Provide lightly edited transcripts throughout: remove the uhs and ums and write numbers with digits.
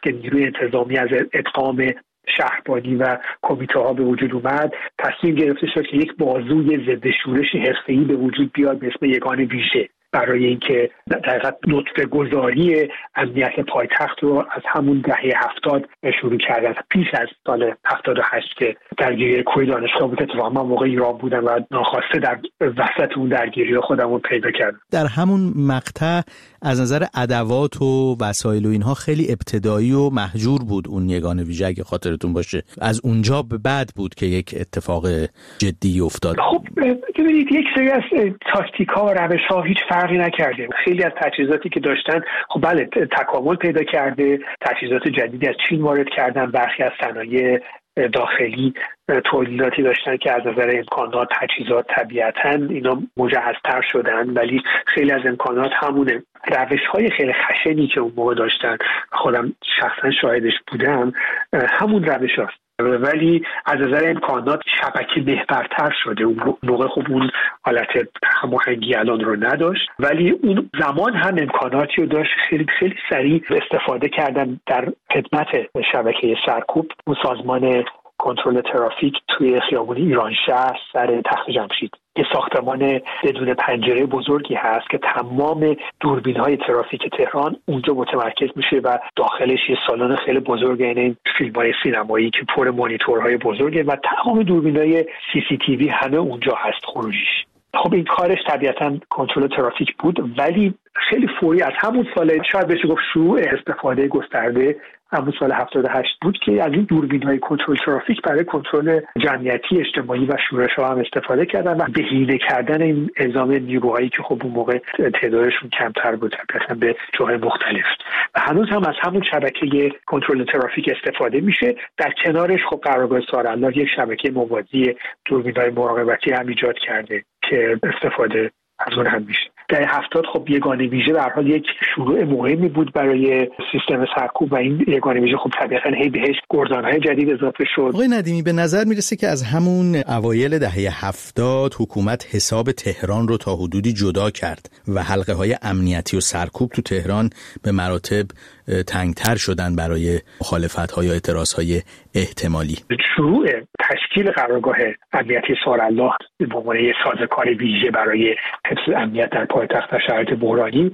که نیروی انتظامی از ادغام شهربانی و کمیته ها به وجود اومد، تصمیم گرفته شد که یک بازوی ضد شورش حرفه‌ای به وجود بیاد به اسم یگان ویژه برای اینکه در حقیقت نطفه گذاری امنیت پایتخت رو از همون دهه 70 شروع کردن، پیش از سال 78 که درگیری کوی دانشگاه بود. اتفاقا من موقع ایران بودم و ناخواسته در وسط اون درگیری خودم رو پیدا کردم. در همون مقطع از نظر ادوات و وسایل و اینها خیلی ابتدایی و محجور بود اون یگان ویژه، اگه خاطرتون باشه. از اونجا به بعد بود که یک اتفاق جدی افتاد. خب ببینید، یک سری از تاکتیک‌ها و روش‌ها هیچ فرقی نکرده. خیلی از تجهیزاتی که داشتن خب بله تکامل پیدا کرده، تجهیزات جدیدی از چین وارد کردن، برخی از صنایع داخلی تولیداتی داشتن که از نظر امکانات تجهیزات طبیعتاً اینا مجهزتر شدن، ولی خیلی از امکانات همونه. روش‌های خیلی خشنی که اون موقع داشتن، خودم شخصا شاهدش بودم، همون روش هاست، ولی از نظر امکانات شبکه محورتر شده. اون موقع خب اون حالت هماهنگی الان رو نداشت، ولی اون زمان هم امکاناتی رو داشت. خیلی خیلی سریع استفاده کردن در خدمت شبکه سرکوب. اون سازمان کنترل ترافیک توی خیابون ایرانشهر سر تخت جمشید یه ساختمان بدون پنجره بزرگی هست که تمام دوربین‌های ترافیک تهران اونجا متمرکز میشه و داخلش یه سالن خیلی بزرگه، این فیلم‌های سینمایی که پر مانیتورهای بزرگه و تمام دوربین‌های CCTV همه اونجا هست خروجیش. خب این کارش طبیعتاً کنترل ترافیک بود، ولی خیلی فوری از همون سال، شاید بشه گفت شروع استفاده گسترده همون سال 78 بود که از این دوربین‌های کنترل ترافیک برای کنترل جمعیتی اجتماعی و شورش‌ها هم استفاده کردن و بهینه کردن این اعزام نیروهایی که خب اون موقع تعدادشون کمتر بود طبعاً به جاهای مختلف. و هنوز هم از همون شبکه کنترل ترافیک استفاده میشه. در کنارش خب قرارگاه سارالله یک شبکه موازی دوربین‌های مراقبتی هم ایجاد کرده که استفاده از اون هم میشه. در 70 خب یگان ویژه به هر حال یک شروع مهمی بود برای سیستم سرکوب و این یگان ویژه خب طبیعتاً هی بهش گردان‌های جدید اضافه شد. آقای ندیمی، به نظر میرسه که از همون اوایل دهه 70 حکومت حساب تهران رو تا حدودی جدا کرد و حلقه‌های امنیتی و سرکوب تو تهران به مراتب تنگتر شدن برای مخالفت‌ها یا اعتراضهای احتمالی. شروع تشکیل قرارگاه امنیتی سارالله به عنوان یک سازوکار ویژه برای حفظ امنیت در پایتخت در شرایط بحرانی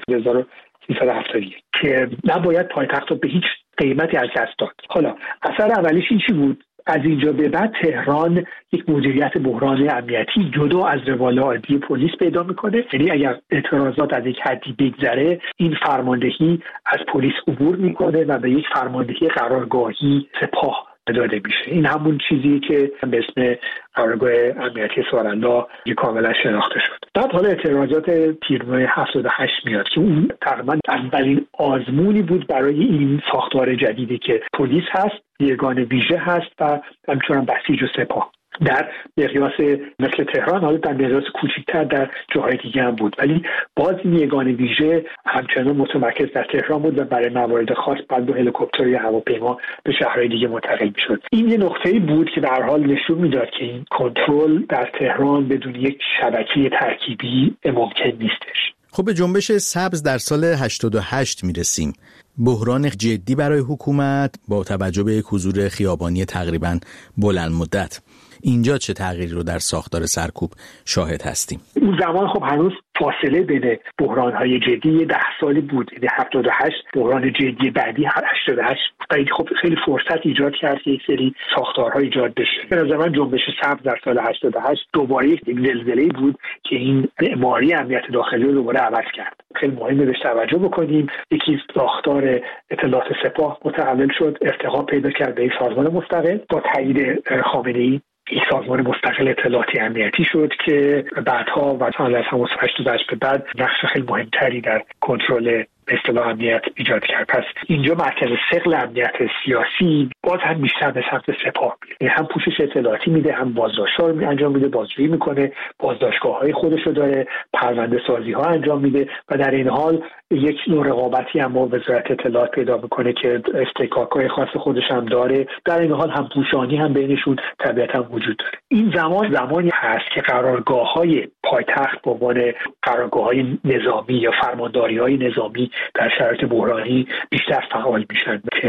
1371 که نباید پایتخت رو به هیچ قیمتی از دست داد. حالا اثر اولیش این چی بود؟ از اینجا به بعد تهران یک مدیریت بحران امنیتی جدا از روال عادی پلیس پیدا میکنه. یعنی اگر اعتراضات از یک حدی بگذره، این فرماندهی از پلیس عبور میکنه و به یک فرماندهی قرارگاهی سپاه داده میشه. این همون چیزی که به اسم قرارگاه امنیتی سارالله کاملا شناخته شد. بعد حالا اعتراضات تیرماه 78 میاد که اون تقریبا اولین آزمونی بود برای این ساختار جدیدی که پلیس هست، یگان ویژه هست و همچنان بسیج و سپاه. در مقیاس مثل تهران، حالا در مقیاس کوچکتر در جاهای دیگه هم بود، ولی باز این یگان ویژه همچنان متمرکز در تهران بود و برای موارد خاص بعد با هلیکوپتر یا هواپیما به شهرهای دیگه منتقل میشد. این یه نقطه‌ای بود که به هر حال نشون میداد که این کنترل در تهران بدون یک شبکه ترکیبی ممکن نیستش. خب به جنبش سبز در سال 88 میرسیم. بحران جدی برای حکومت با توجه به یک حضور خیابانی تقریباً بلند مدت. اینجا چه تغییری رو در ساختار سرکوب شاهد هستیم؟ اون زمان خب هنوز فاصله بین بحران‌های جدی 10 سالی بود. 78 بحران جدی بعدی 88 خب خیلی فرصت ایجاد کرد که یک سری ساختارها ایجاد بشه. به نظر من جنبش سبز در سال 88 دوباره یک زلزله‌ای بود که این معماری امنیت داخلی رو دوباره عوض کرد. خیلی مهمه بهش توجه بکنیم. یکی ساختار اطلاعات سپاه متحول شد، ارتقا پیدا کرد به یک سازمان مستقل با تایید خامنه‌ای. یک سازمان مستقل اطلاعاتی امنیتی شد که بعدها و سال 88 به بعد نقش خیلی مهمتری در کنترل به اصطلاح امنیت ایجاد کرد. پس اینجا مرکز ثقل امنیت سیاسی باز هم بیشتر به سمت سپاه میره، هم پوشش اطلاعاتی میده، هم بازداشت‌ها رو انجام میده، بازجویی میکنه، بازداشتگاه‌های خودش رو داره، پرونده سازی ها انجام میده و در این حال یک نوع رقابتی هم با وزارت اطلاعات پیدا میکنه که استحقاق‌های خاص خودش هم داره. در این حال هم پوشانی هم بینشون طبیعتاً وجود داره. این زمانی هست که قرارگاه‌های پایتخت به عنوان قرارگاه‌های نظامی یا فرمانداری‌های نظامی در شرایط بحرانی بیشتر فعال میشن که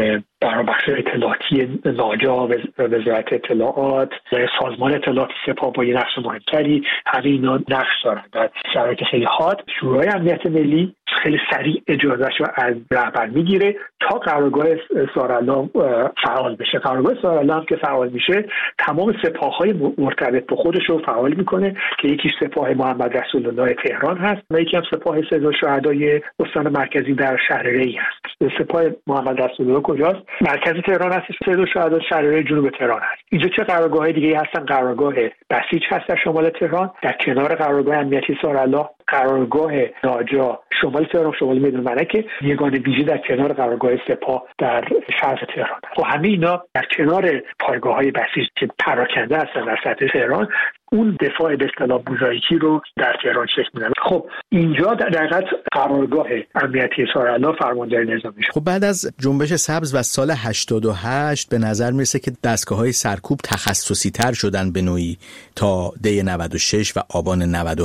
بخش اطلاعاتی ناجا، وزارت اطلاعات، سازمان اطلاعات سپاه با یه نقش مهمتری، همه اینا نقش دارن در شرایط خیلی حاد. شورای امنیت ملی خیلی سریع اجازهش رو از رهبر میگیره تا قرارگاه سارالله فعال بشه. قرارگاه سارالله هم که فعال میشه تمام سپاه‌های مرتبط به خودش رو فعال میکنه که یکیش سپاه محمد رسول الله تهران هست و یکی هم سپاه سید الشهدای استان مرکزی در شهر ری هست. سپاه محمد رسول الله کجاست؟ مرکز تهران هست. سید الشهدای شهر ری جنوب تهران هست. اینجا چه قرارگاه‌های دیگه هستن؟ قرارگاه بسیج هست در شمال تهران، در کنار قرارگاه امنیتی سارالله. قرارگاه ناجا شمال تهران، شمال میدون ملکه، یگان ویژه در کنار قرارگاه سپاه در شرق تهران. و همه اینا در کنار پایگاه‌های بسیج که پراکنده هستن در سطح تهران، اون دفاع به اصطلاح موزاییکی رو در تهران شکل میدن. خب اینجا در حقیقت قرارگاه امنیتی سارالله فرمانداری نظامی شد. خب بعد از جنبش سبز و سال 88 به نظر میرسه که دستگاه‌های سرکوب تخصصی تر شدن به نوعی تا دی 96 و آبان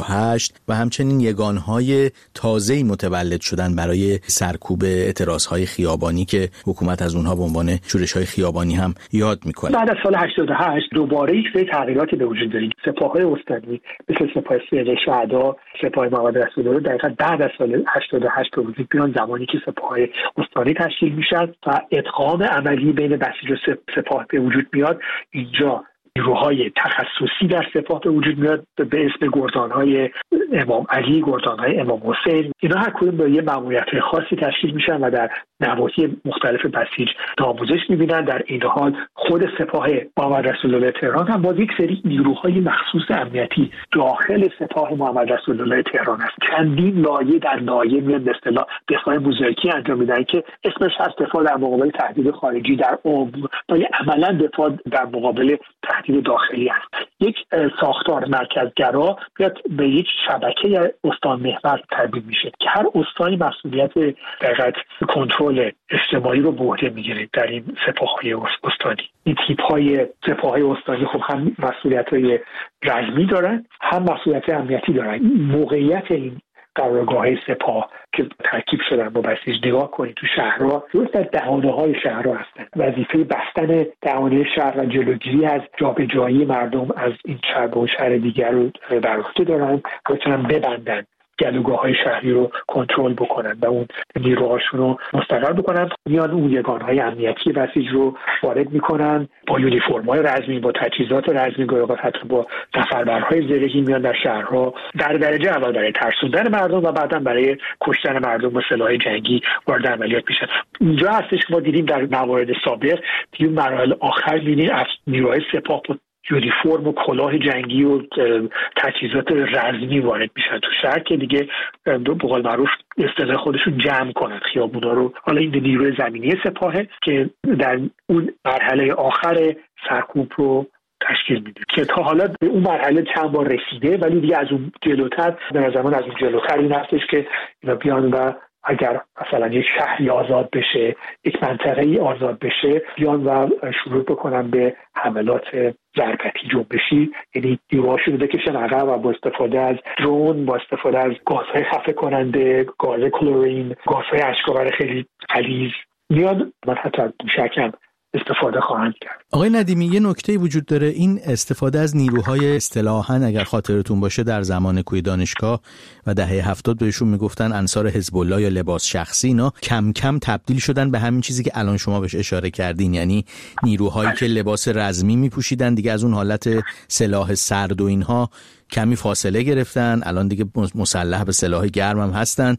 98 و همچنین یگانهای تازه‌ای متولد شدن برای سرکوب اعتراضهای خیابانی که حکومت از اونها به عنوان شورش‌های خیابانی هم یاد میکنه. بعد از سال 88 دوباره یک سری تغییراتی به وجود اومد. سپاه‌های استانی مثل سپاه سید الشهدا، سپاه محمد رسول الله دقیقاً بعد از سال 88 به وجود میان، زمانی که سپاه‌های استانی تشکیل میشن و ادغام عملی بین بسیج و سپاه به وجود میاد. اینجا نیروهای تخصصی در سپاه به وجود میاد به اسم گردانهای امام علی، گردانهای امام حسین. اینا هر کدوم با یه ماموریت خاصی تشکیل میشن و در نواحی مختلف بسیج آموزش میبینن. در این حال خود سپاه محمد رسول الله تهران هم با یک سری نیروهای مخصوص امنیتی داخل سپاه محمد رسول الله تهران است. چندین لایه در لایه میاد به اصطلاح دفاع موزاییکی انجام میدن که اسمش هست دفاع در مقابل تهدید خارجی در ولی عملا دفاع در مقابل تهدید داخلی است. یک ساختار مرکزگرا بیاد به یک شبکه استان محور تبدیل میشه که هر استانی مسئولیت دقیقاً کنترل اجتماعی رو به عهده میگیره. در این سپاه‌های استانی این تیپ‌های سپاه‌های استانی خب هم مسئولیت‌های رزمی دارن، هم مسئولیت امنیتی دارن. موقعیت این قرارگاه‌های سپاه که ترکیب شدن با بسیج نگاه کنید تو شهرها، درست در دهانه‌های شهرها هستن. وظیفه بستن دهانه شهر و جلوگیری از جابجایی مردم از این شهر به اون شهر دیگر رو بر عهده دارن، بتونن ببندن گلوگاه‌های شهری رو کنترل بکنن و اون نیروهاشون رو مستقر بکنن. میان اون یگانهای امنیتی بسیج رو وارد میکنن با یونیفرم‌های رزمی، با تجهیزات رزمی، گاهی حتی با نفربرهای زرهی میان در شهرها در درجه اول برای ترسوندن مردم و بعداً برای کشتن مردم با سلاح جنگی وارد عملیات میشن. اینجا هستش که ما دیدیم در موارد سابق دیدیم مراحل آخر می‌بینیم از نیروهای سپاه یونیفرم و کلاه جنگی و تجهیزات رزمی وارد میشن تو شهر که دیگه به قول معروف اصطلاح خودشون جمع کنن خیابونا رو. حالا این نیروی زمینی سپاهه که در اون مرحله آخر سرکوب رو تشکیل میده که تا حالا به اون مرحله چند بار رسیده، ولی دیگه از اون جلوتر به نظر از اون جلوتر این هستش که اینا بیان و اگر مثلا یک شهری آزاد بشه، یک منطقه‌ای آزاد بشه، بیان و شروع بکنن به حملات ضربتی جنبشی، یعنی نیروهاشون رو بکشن عقب و با استفاده از درون، با استفاده از گازهای خفه کننده، گاز کلورین، گازهای اشک‌آور خیلی غلیظ میاد و حتی از موشک استفاده خواهند کرد. آقای ندیمی، یه نکته وجود داره، این استفاده از نیروهای اصطلاحاً اگر خاطرتون باشه در زمان کوی دانشگاه و دهه 70 بهشون میگفتن انصار حزب الله یا لباس شخصی، اینا کم کم تبدیل شدن به همین چیزی که الان شما بهش اشاره کردین، یعنی نیروهایی که لباس رزمی میپوشیدن دیگه از اون حالت سلاح سرد و اینها کمی فاصله گرفتن، الان دیگه مسلح به سلاح گرم هم هستن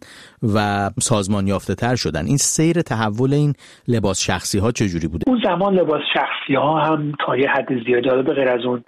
و سازمان یافته تر شدن. این سیر تحول این لباس شخصی ها چجوری بوده؟ اون زمان لباس شخصی ها هم تا یه حد زیادی به غیر از اون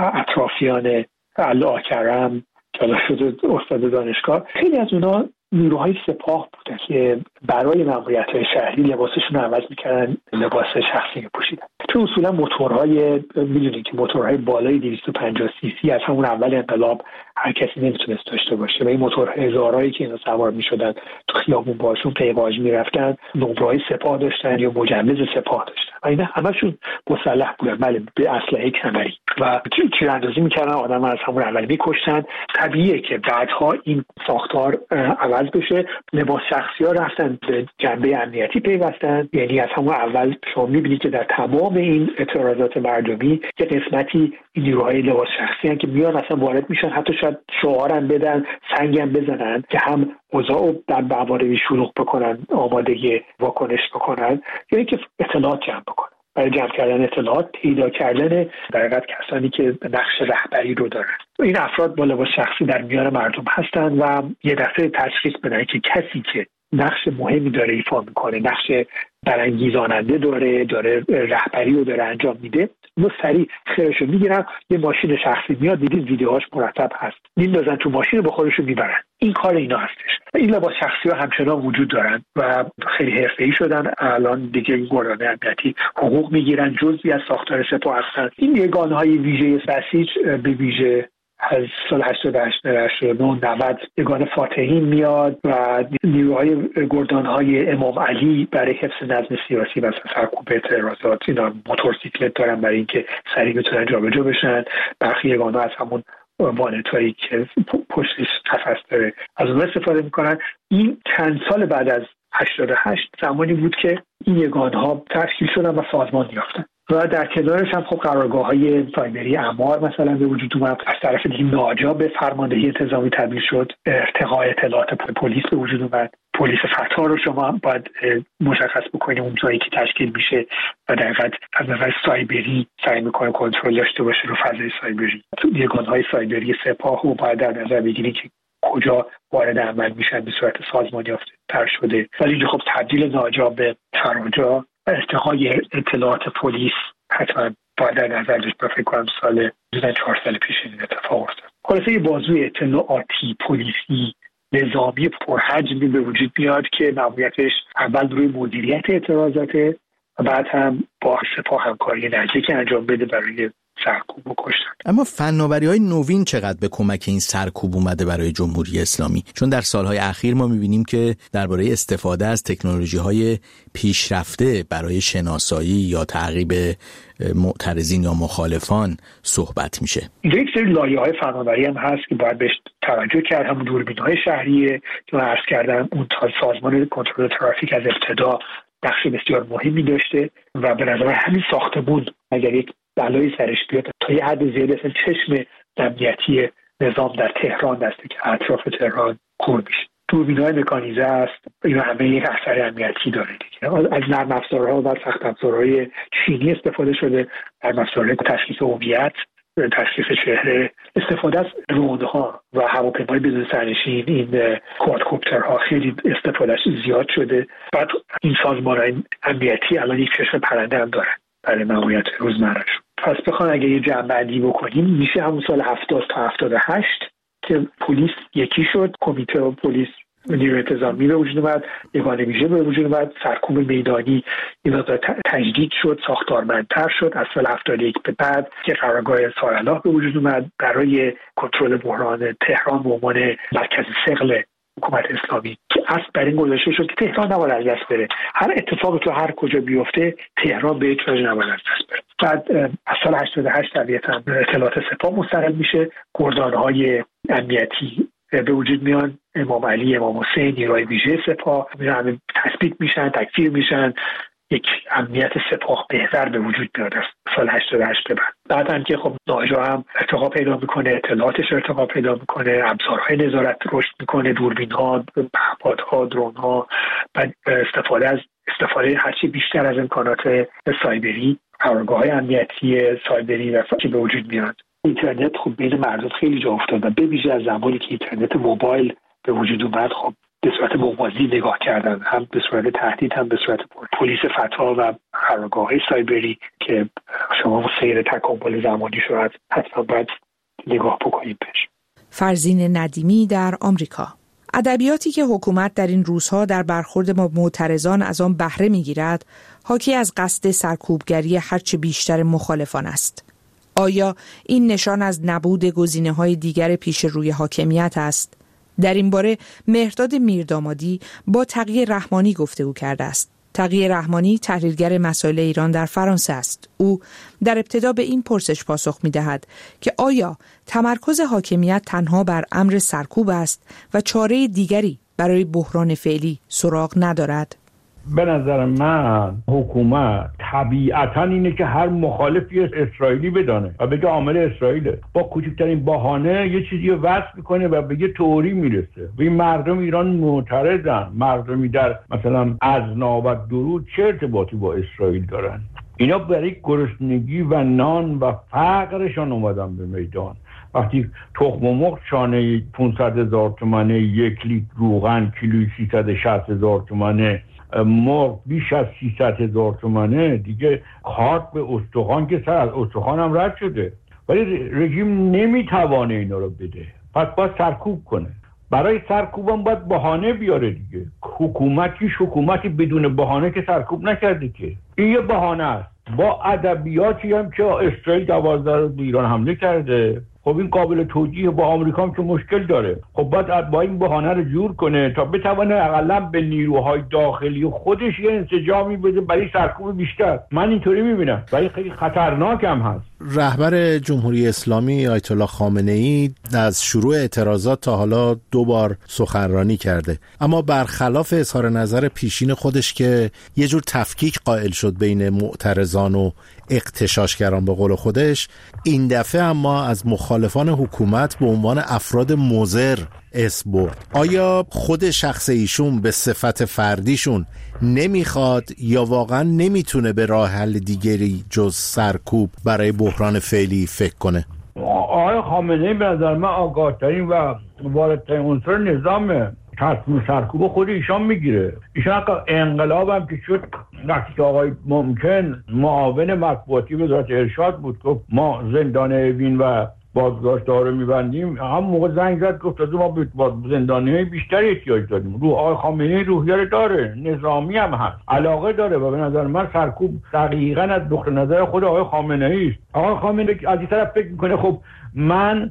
اطرافیان الله کرم که شده استاد دانشگاه، خیلی از اونا نیروهای سپاه بودن که برای ماموریت‌های شهری لباسشون رو عوض می‌کردن، لباس شخصی می‌پوشیدن. چون اصولا موتورهای می‌دونید که موتورهای بالای 250 سی سی از همون اول انقلاب هر کسی نمیتونست داشته باشه و این موتور هزارایی که اینا سوار می‌شدن تو خیابون باشون پیواژ می‌رفتن، نمره‌های سپاه داشتن یا مجوز سپاه داشتن و اینا همشون مسلح بودن، بله، به اسلحه کمری. و تیراندازی میکردن، آدم از همون اول میکشتن. طبیعیه که بعدها این ساختار عوض بشه. لباس شخصی ها رفتن به جنبه امنیتی پیوستن، یعنی از همون اول شما میبینید که در تمام این اعتراضات مردمی یه قسمتی این نیروهای لباس شخصی هستن که میان اصلا وارد میشن، حتی شاید شعارم بدن، سنگم بزنن که هم اوضاع در مواردی شلوغ بکنن، آماده واکنش بکنن، یا اینکه اطلاعات جمع بکنن. برای جمع کردن اطلاعات، پیدا کردن در حقیقت کسانی که نقش رهبری رو دارن. این افراد با لباس شخصی در میان مردم هستن و یه دفعه تشخیص بدن که کسی که نقش مهمی داره ایفا میکنه، نقش برانگیزاننده داره رهبری رو داره انجام میده، اونو سریع خیرشو میگیرن، یه ماشین شخصی میاد، دیدید ویدیوهاش مرتب هست، میندازن تو ماشین با خودشون میبرن. این کار اینا هستش. این لباس شخصی ها همچنان وجود دارن و خیلی حرفه‌ای شدن. الان دیگه این گردان امنیتی حقوق میگیرن، جزئی از ساختار سپاه هستن. این یگانه‌های ویژه بسیج به ویژه از سال 88 90 یگان فاتحین میاد و نیروهای گردانهای امام علی برای حفظ نظم سیاسی و سرکوب اعتراضات، اینا موتورسیکلت دارن برای اینکه سریع بتونن جابجا بشن. برخی یگانها از همون وانتایی که پشتش قفس داره از اون استفاده میکنن. این چند سال بعد از 88 زمانی بود که این یگانها تشکیل شدن و سازمان یافتن و در کنارش هم خب قرارگاه‌های سایبری اعمار مثلا به وجود اومد. از طرف دیگه ناجا به فرماندهی انتظامی تبدیل شد، ارتقاء اطلاعات پلیس به وجود اومد. پلیس فتح رو شما باید مشخص بکنید اون جایی که تشکیل میشه و در حقیقت از نظر سایبری سعی میکنه کنترل داشته باشه رو فضای سایبری. یگانهای سایبری سپاه رو باید در نظر بگیرید که کجا وارد عمل میشن به صورت سازمان یافته تر شده. ولی اینجا خب تبدیل ناجا به تراجا، ارتقای اطلاعات پلیس حتما باید در نظر داشت. فکر کنم سال 4 سال پیش این اتفاق افتاد. خلاصه یه بازوی اطلاعاتی پلیسی نظامی پرحجمی به وجود میاد که ماموریتش اول روی مدیریت اعتراضاته و بعد هم با سپاه همکاری نزدیک انجام بده برای سرکوب و کشتن. اما فناوری‌های نوین چقدر به کمک این سرکوب اومده برای جمهوری اسلامی؟ چون در سالهای اخیر ما می‌بینیم که درباره استفاده از تکنولوژی‌های پیشرفته برای شناسایی یا تعقیب معترضین یا مخالفان صحبت میشه. یک سری لایه‌های فناوری هم هست که باید بهش توجه کرد. همون دوربین‌های شهریه که من عرض کردم، اون سازمان کنترل ترافیک از ابتدا نقش بسیار مهمی داشته و به نظر همین ساختمون اگر یک بلایی سرش بیاد تا یه حد زیادی اصلا چشم امنیتی نظام در تهران دسته که اطراف تهران کور میشه. دوربین‌های مکانیزه است، اینا همه یک اثر امنیتی داره دیگه. از نرم افزارها و سخت افزارهای چینی استفاده شده، نرم افزارهای تشخیص هویت، تشخیص چهره، استفاده از درون‌ها و هواپیمای بدون سرنشین، این کوادکوپترها خیلی استفادهش زیاد شده. بعد این سازمان‌های امنیتی الان یک چشم پرنده هم دارن برای ماموریت روزمره‌شون. پس بخوام اگه یه جمع‌بندی بکنیم میشه همون سال 70 تا 78 که پلیس یکی شد، کمیته پلیس نیروی انتظامی به وجود اومد، یگان ویژه به وجود اومد، سرکوب میدانی این تجدید شد، ساختارمندتر شد. از سال 71 به بعد که قرارگاه سارالله به وجود اومد برای کنترل بحران تهران به عنوان مرکز ثقل حکومت اسلامی که اصل بر این گذاشته شد که تهران نباید از دست بره. هر اتفاقی تو هر کجا بیفته تهران به هیچ وجه نباید از دست بره. بعد از سال 88 طبیعتاً اطلاعات سپاه مستقل میشه، گردانهای امنیتی به وجود میان، امام علی، امام حسین، نیروهای ویژه سپاه همه تثبیت میشن، تکفیر میشن، یک امنیت سپاه بهتر به وجود میاد از سال 88 به بعد هم که خب ناجا هم ارتقا پیدا میکنه، اطلاعاتش ارتقا پیدا میکنه، ابزارهای نظارت رشد میکنه، دوربین‌ها، پهپادها، درون‌ها، بعد استفاده هرچی بیشتر از امکانات سایبری، قرارگاه‌های امنیتی سایبری و که به وجود میاد. اینترنت خب بین مردم خیلی جا افتاد و به ویژه از زمانی که اینترنت موبایل به وجود اومد خب به صورت موازی نگاه کردن، هم به صورت تهدید هم به صورت پلیس فتح و قرارگاه‌های سایبری که شما سیر تکامل زمانی شد حتما باید نگاه بکنید بهش. فرزین ندیمی در آمریکا. ادبیاتی که حکومت در این روزها در برخورد با معترضان از آن بهره می‌گیرد، حاکی از قصد سرکوبگری هرچه بیشتر مخالفان است. آیا این نشان از نبود گزینه‌های دیگر پیش روی حاکمیت است؟ در این باره مهرداد میردامادی با تقی رحمانی گفتگو کرده است. تقی رحمانی تحلیلگر مسائل ایران در فرانسه است. او در ابتدا به این پرسش پاسخ می‌دهد که آیا تمرکز حاکمیت تنها بر امر سرکوب است و چاره دیگری برای بحران فعلی سراغ ندارد؟ به نظر من حکومت طبیعتاً اینه که هر مخالفی اسرائیلی بدانه و بگه عامل اسرائیله، با کوچکترین بهانه یه چیزی رو وصف میکنه و به یه تئوری میرسه. و این مردم ایران معترضن. مردمی در مثلا ازنا و درود چه ارتباطی با اسرائیل دارن؟ اینا برای گرسنگی و نان و فقرشان اومدن به میدان. وقتی تخم مرغ شانه 500,000 تومانه، 1 لیتر روغن کیلویی 360,000 تومانه، مرغ بیش از 300,000 تومانه، دیگه کارت به استخوان که سر از استخوان هم رد شده، ولی رژیم نمیتوانه اینا رو بده. پس باید سرکوب کنه. برای سرکوب هم باید بهانه بیاره دیگه. حکومتی بدون بهانه که سرکوب نکرده که. این یه بهانه است. با ادبیاتی هم که اسرائیل 12 روز به ایران حمله کرده، خب این قابل توجیه. با آمریکا هم که مشکل داره، خب باید با این بهانه رو جور کنه تا بتونه اقلا به نیروهای داخلی خودش یه انسجامی بده برای سرکوب بیشتر. من اینطوری میبینم، ولی خیلی خطرناک هم هست. رهبر جمهوری اسلامی آیت الله خامنه‌ای از شروع اعتراضات تا حالا 2 بار سخنرانی کرده، اما برخلاف اظهار نظر پیشین خودش که یه جور تفکیک قائل شد بین معترضان و اغتشاشگران به قول خودش، این دفعه اما از مخالفان حکومت به عنوان افراد مضر اسم برد. آیا خود شخص ایشون به صفت فردیشون نمیخواد یا واقعا نمیتونه به راه حل دیگری جز سرکوب برای بحران فعلی فکر کنه؟ آقای خامنه‌ای به نظر من آگاه‌ترین و واردترین عنصر نظامه. تصمیم سرکوب خود ایشان میگیره. ایشان انقلاب هم که شد، وقتی که آقای ممکن معاون مطبوعاتی وزارت ارشاد بود، گفت ما زندان اوین و بازداشت‌ها رو میبندیم، هم موقع زنگ زد گفت ما به زندانی‌های بیشتری احتیاج داریم. آقای خامنه‌ای روحیه داره، نظامی هم هست، علاقه داره و به نظر من سرکوب دقیقاً از نقطه نظر خود آقای خامنه‌ای است. آقای خامنه‌ای از این طرف فکر میکنه خب من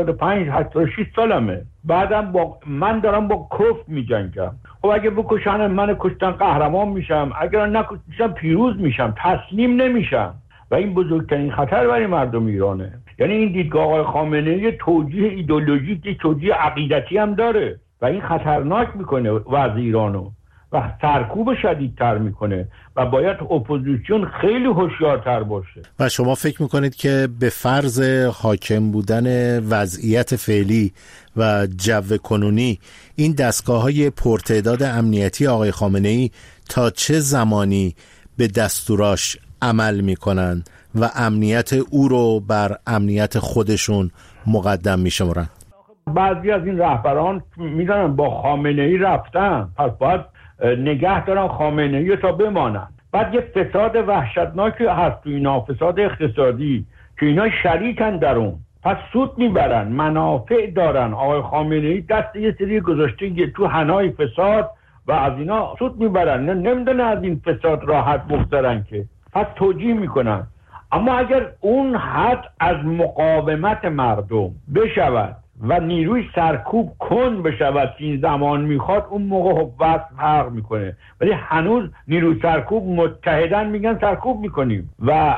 85-86 سالمه، بعدم من دارم با کفر میجنگم. خب اگه بکشن من کشتن قهرمان میشم، اگر نکشتن پیروز میشم، تسلیم نمیشم. و این بزرگترین خطر برای مردم ایرانه. یعنی این دیدگاه آقای خامنه‌ای توجیه ایدئولوژیک، توجیه عقیدتی هم داره و این خطرناک میکنه وضع ایرانو و سرکوب شدیدتر میکنه و باید اپوزیسیون خیلی هوشیارتر باشه. و شما فکر میکنید که به فرض حاکم بودن وضعیت فعلی و جو کنونی این دستگاه‌های پرتعداد امنیتی آقای خامنه‌ای تا چه زمانی به دستوراش عمل میکنن و امنیت او رو بر امنیت خودشون مقدم میشمارن؟ بعضی از این رهبران میدونن با خامنه‌ای رفتن، پس باید نگه دارن خامنه‌ای تا بمانن. بعد یه فساد وحشتناکی هست تو اینا، فساد اقتصادی که اینا شریکن در اون، پس سود میبرن، منافع دارن. آقای خامنه‌ای دست یه سری گذاشته تو حنای فساد و از اینا سود میبرن، نمیدونن از این فساد راحت بگذرن که، پس توجیه میکنن. اما اگر اون حد از مقاومت مردم بشود و نیروی سرکوب کند بشود که این زمان میخواد، اون موقع وضع فرق میکنه. ولی هنوز نیروی سرکوب متحدن میگن سرکوب میکنیم و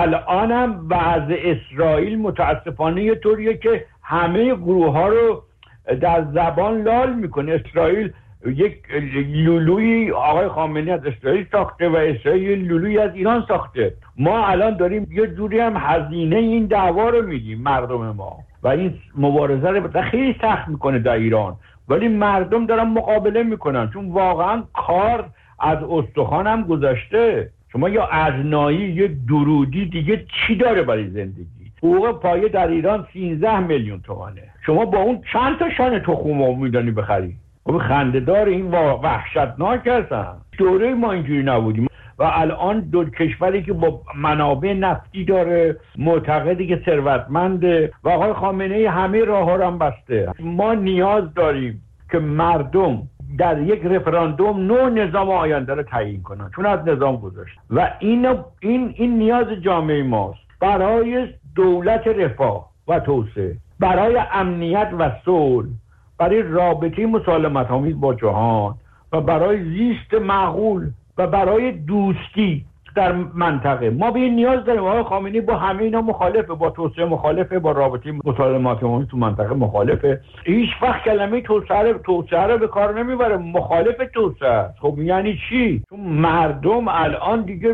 الانم وضع اسرائیل متاسفانه یه طوریه که همه گروه ها رو در زبان لال میکنه. اسرائیل یک لولوی آقای خامنه‌ای از اسرائیل ساخته و اسرائیل لولوی از ایران ساخته. ما الان داریم یه جوری هم هزینه این دعوا رو میدیم مردم ما و این مبارزه رو خیلی سخت میکنه در ایران، ولی مردم دارن مقابله میکنن چون واقعا کار از استخوان هم گذشته. شما یا ازنایی یا درودی دیگه چی داره برای زندگی؟ حقوق پایه در ایران 13 میلیون تومانه، شما با اون چند تا شانه تخم میدونی بخری؟ خب خنده‌دار، این وحشتناک هستن. دوره ما اینجوری نبودیم و الان دو کشوری که با منابع نفتی داره، معتقدی که ثروتمنده و آقای خامنه‌ای همه راه‌ها رو هم بسته. ما نیاز داریم که مردم در یک رفراندوم نوع نظام آینده رو تعیین کنن، چون از نظام گذاشت و این نیاز جامعه ماست برای دولت رفاه و توسعه، برای امنیت و صلح، برای رابطه مسالمت‌آمیز با جهان و برای زیست معقول و برای دوستی در منطقه. ما به این نیاز داریم. آقای خامنه‌ای با همه اینا مخالفه، با توسعه مخالفه، با رابطه مسالمات عمومی تو منطقه مخالفه. هیچ وقت کلمه توسعه رو به کار نمیبره، مخالف توسعه. خب یعنی چی؟ چون مردم الان دیگه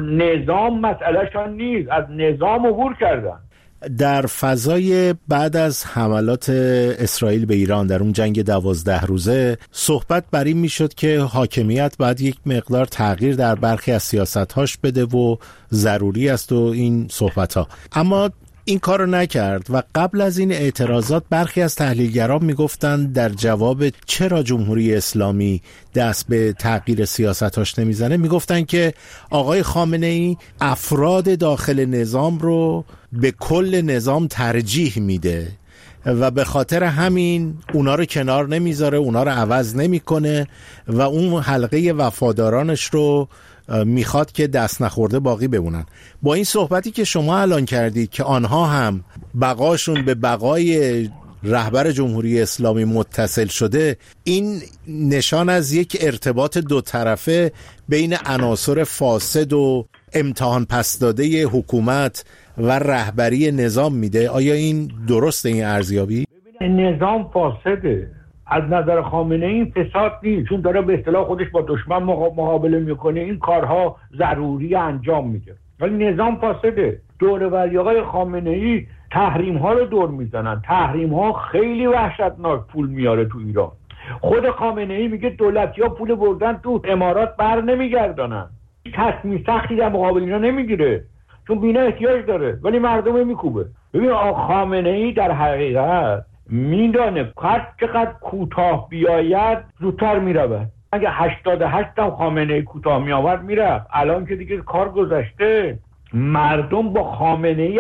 نظام مسئلهشان نیست، از نظام عبور کردن. در فضای بعد از حملات اسرائیل به ایران در اون جنگ 12 روزه صحبت بر این میشد که حاکمیت باید یک مقدار تغییر در برخی از سیاست‌هاش بده و ضروری است و این صحبت‌ها، اما این کار رو نکرد و قبل از این اعتراضات برخی از تحلیلگران میگفتند در جواب چرا جمهوری اسلامی دست به تغییر سیاستاش نمیزنه، میگفتند که آقای خامنه‌ای افراد داخل نظام رو به کل نظام ترجیح میده و به خاطر همین اونا رو کنار نمیذاره، اونا رو عوض نمیکنه و اون حلقه وفادارانش رو میخواد که دست نخورده باقی بمونن. با این صحبتی که شما الان کردید که آنها هم بقاشون به بقای رهبر جمهوری اسلامی متصل شده، این نشان از یک ارتباط دو طرفه بین عناصر فاسد و امتحان پس داده حکومت و رهبری نظام میده. آیا این درسته این ارزیابی؟ نظام فاسده. از نظر خامنه‌ای این فساد نیست، چون داره به اصطلاح خودش با دشمن مقابله میکنه، این کارها ضروری انجام میده، ولی نظام فاسده. دوروری آقای خامنه‌ای تحریم ها رو دور میزنن. تحریم ها خیلی وحشتناک پول میاره تو ایران. خود خامنه‌ای میگه دولتی ها پول بردن تو امارات بر نمیگردانن. تصمیم سختی در مقابل اینا نمیگیره چون بینا احتیاج داره، ولی مردم میکوبه. ببین خامنه‌ای در حقیقت میدانه چقدر کوتاه بیاید زودتر میرود. اگه 88 هم خامنه‌ای کوتاه میآورد میرفت. الان که دیگه کار گذشته، مردم با خامنه‌ای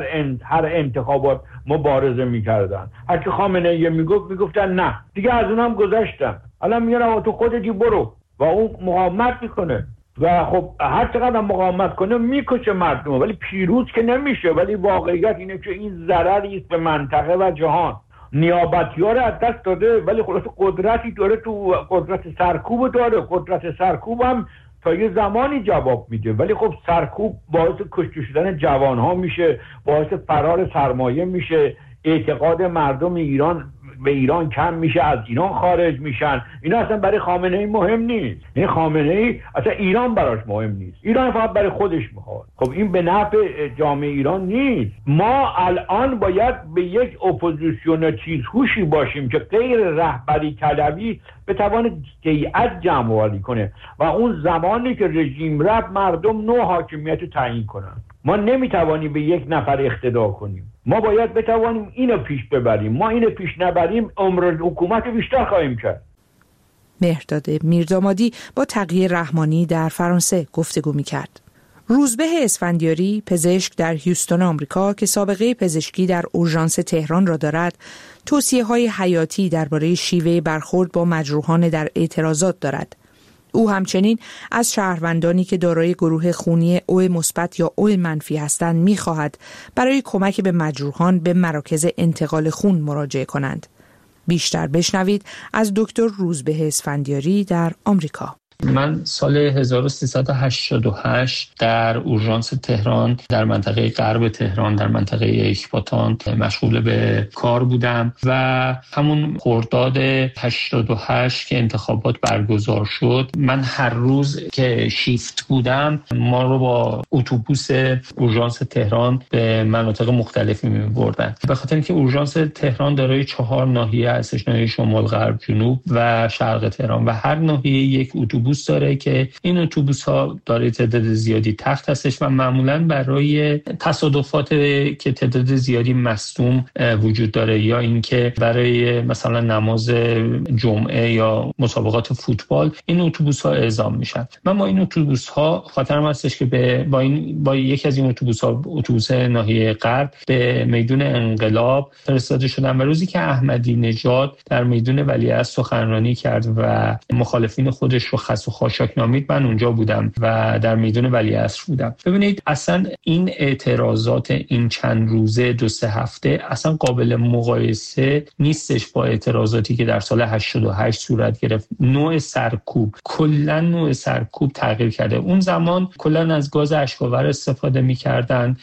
هر انتخابات مبارزه میکردن. هر که خامنه‌ای میگفتن نه دیگه، از اونم گذشتن. الان میگن تو خودتی برو و اون مقاومت میکنه و خب هر چقدر مقاومت کنه میکشه مردم، ولی پیروز که نمیشه. ولی واقعیت اینه که این ضرری است به منطقه و جهان. نیابتی‌ها رو از دست داده، ولی خلاص قدرتی داره، تو قدرت سرکوب داره. قدرت سرکوب هم تا یه زمانی جواب میده، ولی خب سرکوب باعث کشته شدن جوانها میشه، باعث فرار سرمایه میشه، اعتقاد مردم به ایران کم میشه، از ایران خارج میشن. اینا اصلا برای خامنه‌ای مهم نیست. این خامنه‌ای اصلا ایران براش مهم نیست، ایران فقط برای خودش میخواد. خب این به نفع جامعه ایران نیست. ما الان باید به یک اپوزیسیون تیزهوشی باشیم که غیر رهبری طلبی بتوان هیئت جمع‌آوری کنه و اون زمانی که رژیم رفت مردم نوع حاکمیت رو تعیین کنن. ما نمیتوانیم به یک نفر اقتدا کنیم. ما باید بتوانیم اینو پیش ببریم. ما اینو پیش نبریم عمر حکومت بیشتر خواهیم کرد. مهرداد میردامادی با تقی رحمانی در فرانسه گفتگو می‌کرد. روزبه اسفندیاری، پزشک در هیوستون آمریکا که سابقه پزشکی در اورژانس تهران را دارد، توصیه‌های حیاتی درباره شیوه برخورد با مجروحان در اعتراضات دارد. او همچنین از شهروندانی که دارای گروه خونی او مثبت یا او منفی هستند می‌خواهد برای کمک به مجروحان به مراکز انتقال خون مراجعه کنند. بیشتر بشنوید از دکتر روزبه اسفندیاری در آمریکا. من سال 1388 در اورژانس تهران در منطقه غرب تهران در منطقه اکباتان مشغول به کار بودم و همون خرداد 88 که انتخابات برگزار شد، من هر روز که شیفت بودم ما رو با اتوبوس اورژانس تهران به مناطق مختلفی می‌بردن. به خاطر اینکه اورژانس تهران دارای 4 ناحیه هستش، ناحیه شمال، غرب، جنوب و شرق تهران و هر ناحیه یک اتوبوس داره که این اتوبوس‌ها داره تعداد زیادی تخت هستش و معمولاً برای تصادفات که تعداد زیادی مصدوم وجود داره یا اینکه برای مثلا نماز جمعه یا مسابقات فوتبال این اتوبوس‌ها اعزام میشن. من با این اتوبوس‌ها خاطرم هستش که با یکی از این اتوبوس‌ها، اتوبوس ناحیه غرب، به میدون انقلاب فرستاده شدم و روزی که احمدی نژاد در میدون ولیعصر سخنرانی کرد و مخالفین خودش رو شکست و خاشاک نامید من اونجا بودم و در میدان ولیعصر بودم. ببینید اصلا این اعتراضات این چند روزه 2-3 هفته اصلا قابل مقایسه نیستش با اعتراضاتی که در سال 88 صورت گرفت. نوع سرکوب، کلا نوع سرکوب تغییر کرده. اون زمان کلا از گاز اشک‌آور استفاده می‌کردن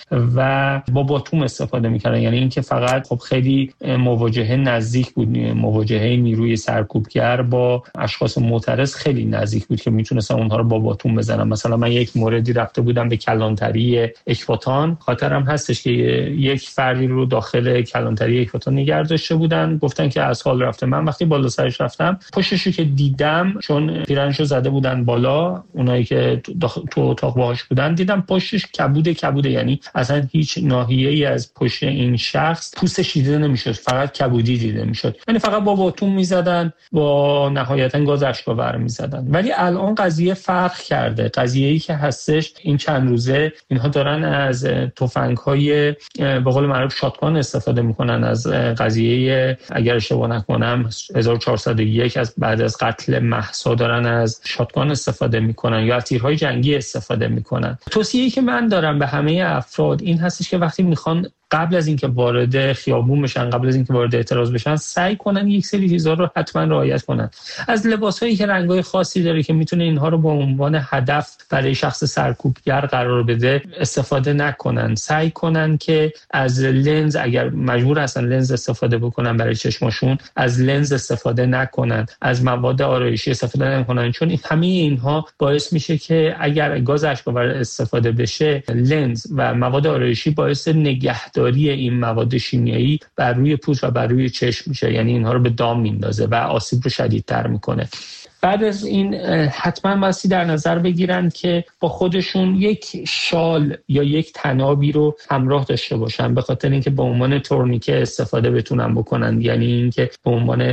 و با باتوم استفاده می‌کردن، یعنی اینکه فقط خب خیلی مواجهه نزدیک بود، مواجهه نیروی سرکوبگر با اشخاص معترض خیلی نزدیک بود که میتونستن اونها رو با باتوم بزنن. مثلا من یک موردی رفته بودم به کلانتری اکباتان، خاطرم هستش که یک فردی رو داخل کلانتری اکباتان نگه داشته بودن، گفتن که از حال رفته. من وقتی بالا سرش رفتم پشتشو که دیدم، چون پیرنشو زده بودن بالا اونایی که تو اتاق باهاش بودن، دیدم پشتش کبوده، یعنی اصلا هیچ ناحیه‌ای از پشت این شخص پوستش دیده نمیشد، فقط کبودی دیده میشد، یعنی فقط با باتوم میزدن، با نهایتا گاز اشک‌آور میزدن. ولی الان قضیه فرق کرده. قضیه‌ای که هستش این چند روزه اینها دارن از تفنگ‌های به قول معروف شاتگان استفاده میکنن. از قضیه اگر اشتباه نکنم 1401 از بعد از قتل مهسا دارن از شاتگان استفاده میکنن یا از تیرهای جنگی استفاده میکنن. توصیه‌ای که من دارم به همه افراد این هستش که وقتی میخوان قبل از اینکه وارد خیابون بشن، قبل از اینکه وارد اعتراض بشن، سعی کنن یک سری چیزا رو حتما رعایت کنن. از لباسایی که رنگ‌های خاصی داره که میتونه اینها رو به عنوان هدف برای شخص سرکوبگر قرار بده استفاده نکنن. سعی کنن که از لنز، اگر مجبور هستن لنز استفاده بکنن برای چشماشون، از لنز استفاده نکنن، از مواد آرایشی استفاده نکنن، چون همه اینها باعث میشه که اگر گاز اشک‌آور استفاده بشه، لنز و مواد آرایشی باعث نگهداری این مواد شیمیایی بر روی پوست و بر روی چشم میشه، یعنی اینها رو به دام میندازه و آسیب رو شدیدتر میکنه. بعد از این حتما بایستی در نظر بگیرن که با خودشون یک شال یا یک تنابی رو همراه داشته باشن، به خاطر اینکه به عنوان تورنیکه استفاده بتونن بکنن، یعنی اینکه به عنوان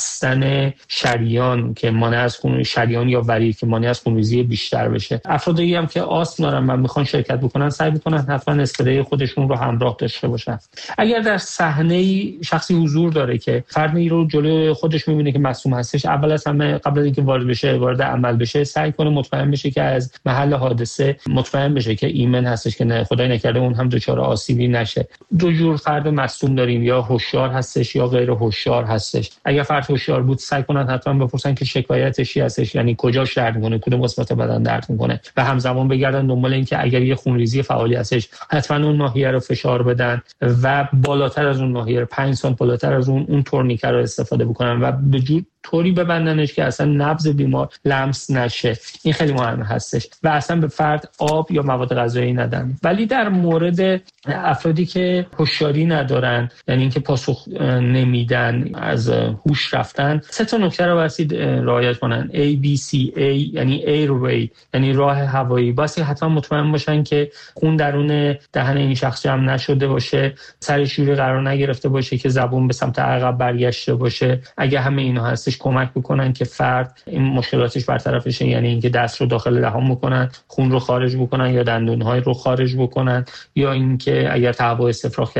بستن شریان که مانع از شریان یا ورید که مانع از خونریزی بیشتر بشه. افرادی هم که آسم دارن و میخوان شرکت بکنن سعی بکنن حتما اسپری خودشون رو همراه داشته باشن. اگر در صحنه شخصی حضور داره که فردی رو جلوی خودش میبینه که مصدوم هستش، اول از همه قبل از اینکه وارد عمل بشه سعی کنه مطمئن بشه که از محل حادثه مطمئن بشه که ایمن هستش، که نه خدای نکرده اون هم دچار آسیبی نشه. دو جور فرد مصدوم داریم، یا هوشیار هستش یا غیر هوشیار هستش. اگر فرد هوشیار بود سعی کنن حتما بپرسن که شکایتش چی هستش، یعنی کجاش درد میکنه، کدوم قسمت بدن درد میکنه، و همزمان بگردن دنبال این که اگر یه خونریزی فعالی هستش حتما اون ناحیه رو فشار بدن و بالاتر از اون ناحیه 5 سانت بالاتر از اون تورنیکه رو استفاده بکنن و به جور طوری ببندنش که اصلا نبض بیمار لمس نشه. این خیلی مهم هستش و اصلا به فرد آب یا مواد غذایی ندن. ولی در مورد افرادی که هوشیاری ندارن، یعنی اینکه پاسخ نمیدن، از هوش رفتن، 3 نکته رو باید رعایت کنن. ABCA یعنی airway یعنی راه هوایی. باید حتما مطمئن باشن که خون درون دهن این شخص جمع نشده باشه، سرش جوری قرار نگرفته باشه که زبون به سمت عقب برگشته باشه. اگه همه اینا هستش کمک بکنن که فرد این مشکلاتش برطرف بشه، یعنی اینکه دست رو داخل دهان بکنن، خون رو خارج بکنن یا دندون‌های رو خارج بکنن، یا اینکه اگر تهوع استفراغ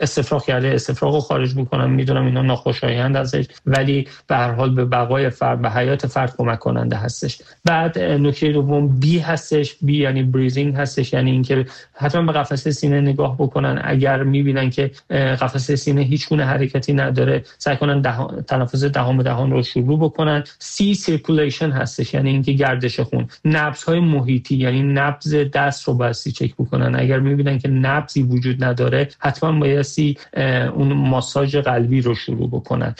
کرده استفراغ رو خارج بکنن. میدونم اینا ناخوشایند ازش، ولی به هر حال به بقای فرد، به حیات فرد کمک کننده هستش. بعد نکته دوم B هستش. B یعنی بریزینگ هستش، یعنی اینکه حتما به قفسه سینه نگاه بکنن. اگر میبینن که قفسه سینه هیچ گونه حرکتی نداره سعی کنن تنفس دهان به دهان رو شروع بکنن. C سیرکولیشن هستش، یعنی اینکه گردش خون. نبض‌های محیطی یعنی نبض دست رو بایستی چک بکنن. اگر میبینن که نبضی وجود نداره حتما بایستی اون ماساژ قلبی رو شروع بکنن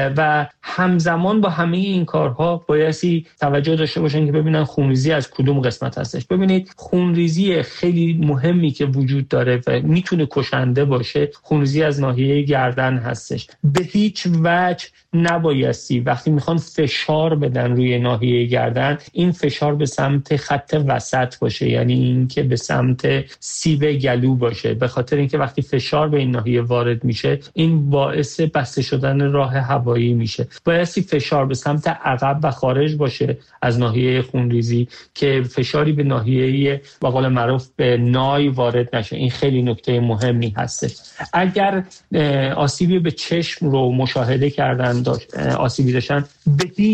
و همزمان با همه این کارها بایستی توجه داشته باشن که ببینن خونریزی از کدوم قسمت هستش. ببینید خونریزی خیلی مهمی که وجود داره و میتونه کشنده باشه، خونریزی از ناحیه گردن هستش. به هیچ وجه نبایستی وقتی میخوان فشار بدن روی ناحیه گردن این فشار به سمت خط وسط باشه، یعنی این که به سمت سیب گلو باشه، به خاطر اینکه وقتی فشار به این ناحیه وارد میشه این باعث بسته شدن راه هوایی میشه. بایستی فشار به سمت عقب و خارج باشه از ناحیه خونریزی که فشاری به ناحیه به قول معروف به نای وارد نشه. این خیلی نکته مهمی هستش. اگر آسیبی به چشم رو مشاهده کردن آسیبی داشتن به هیچ وجه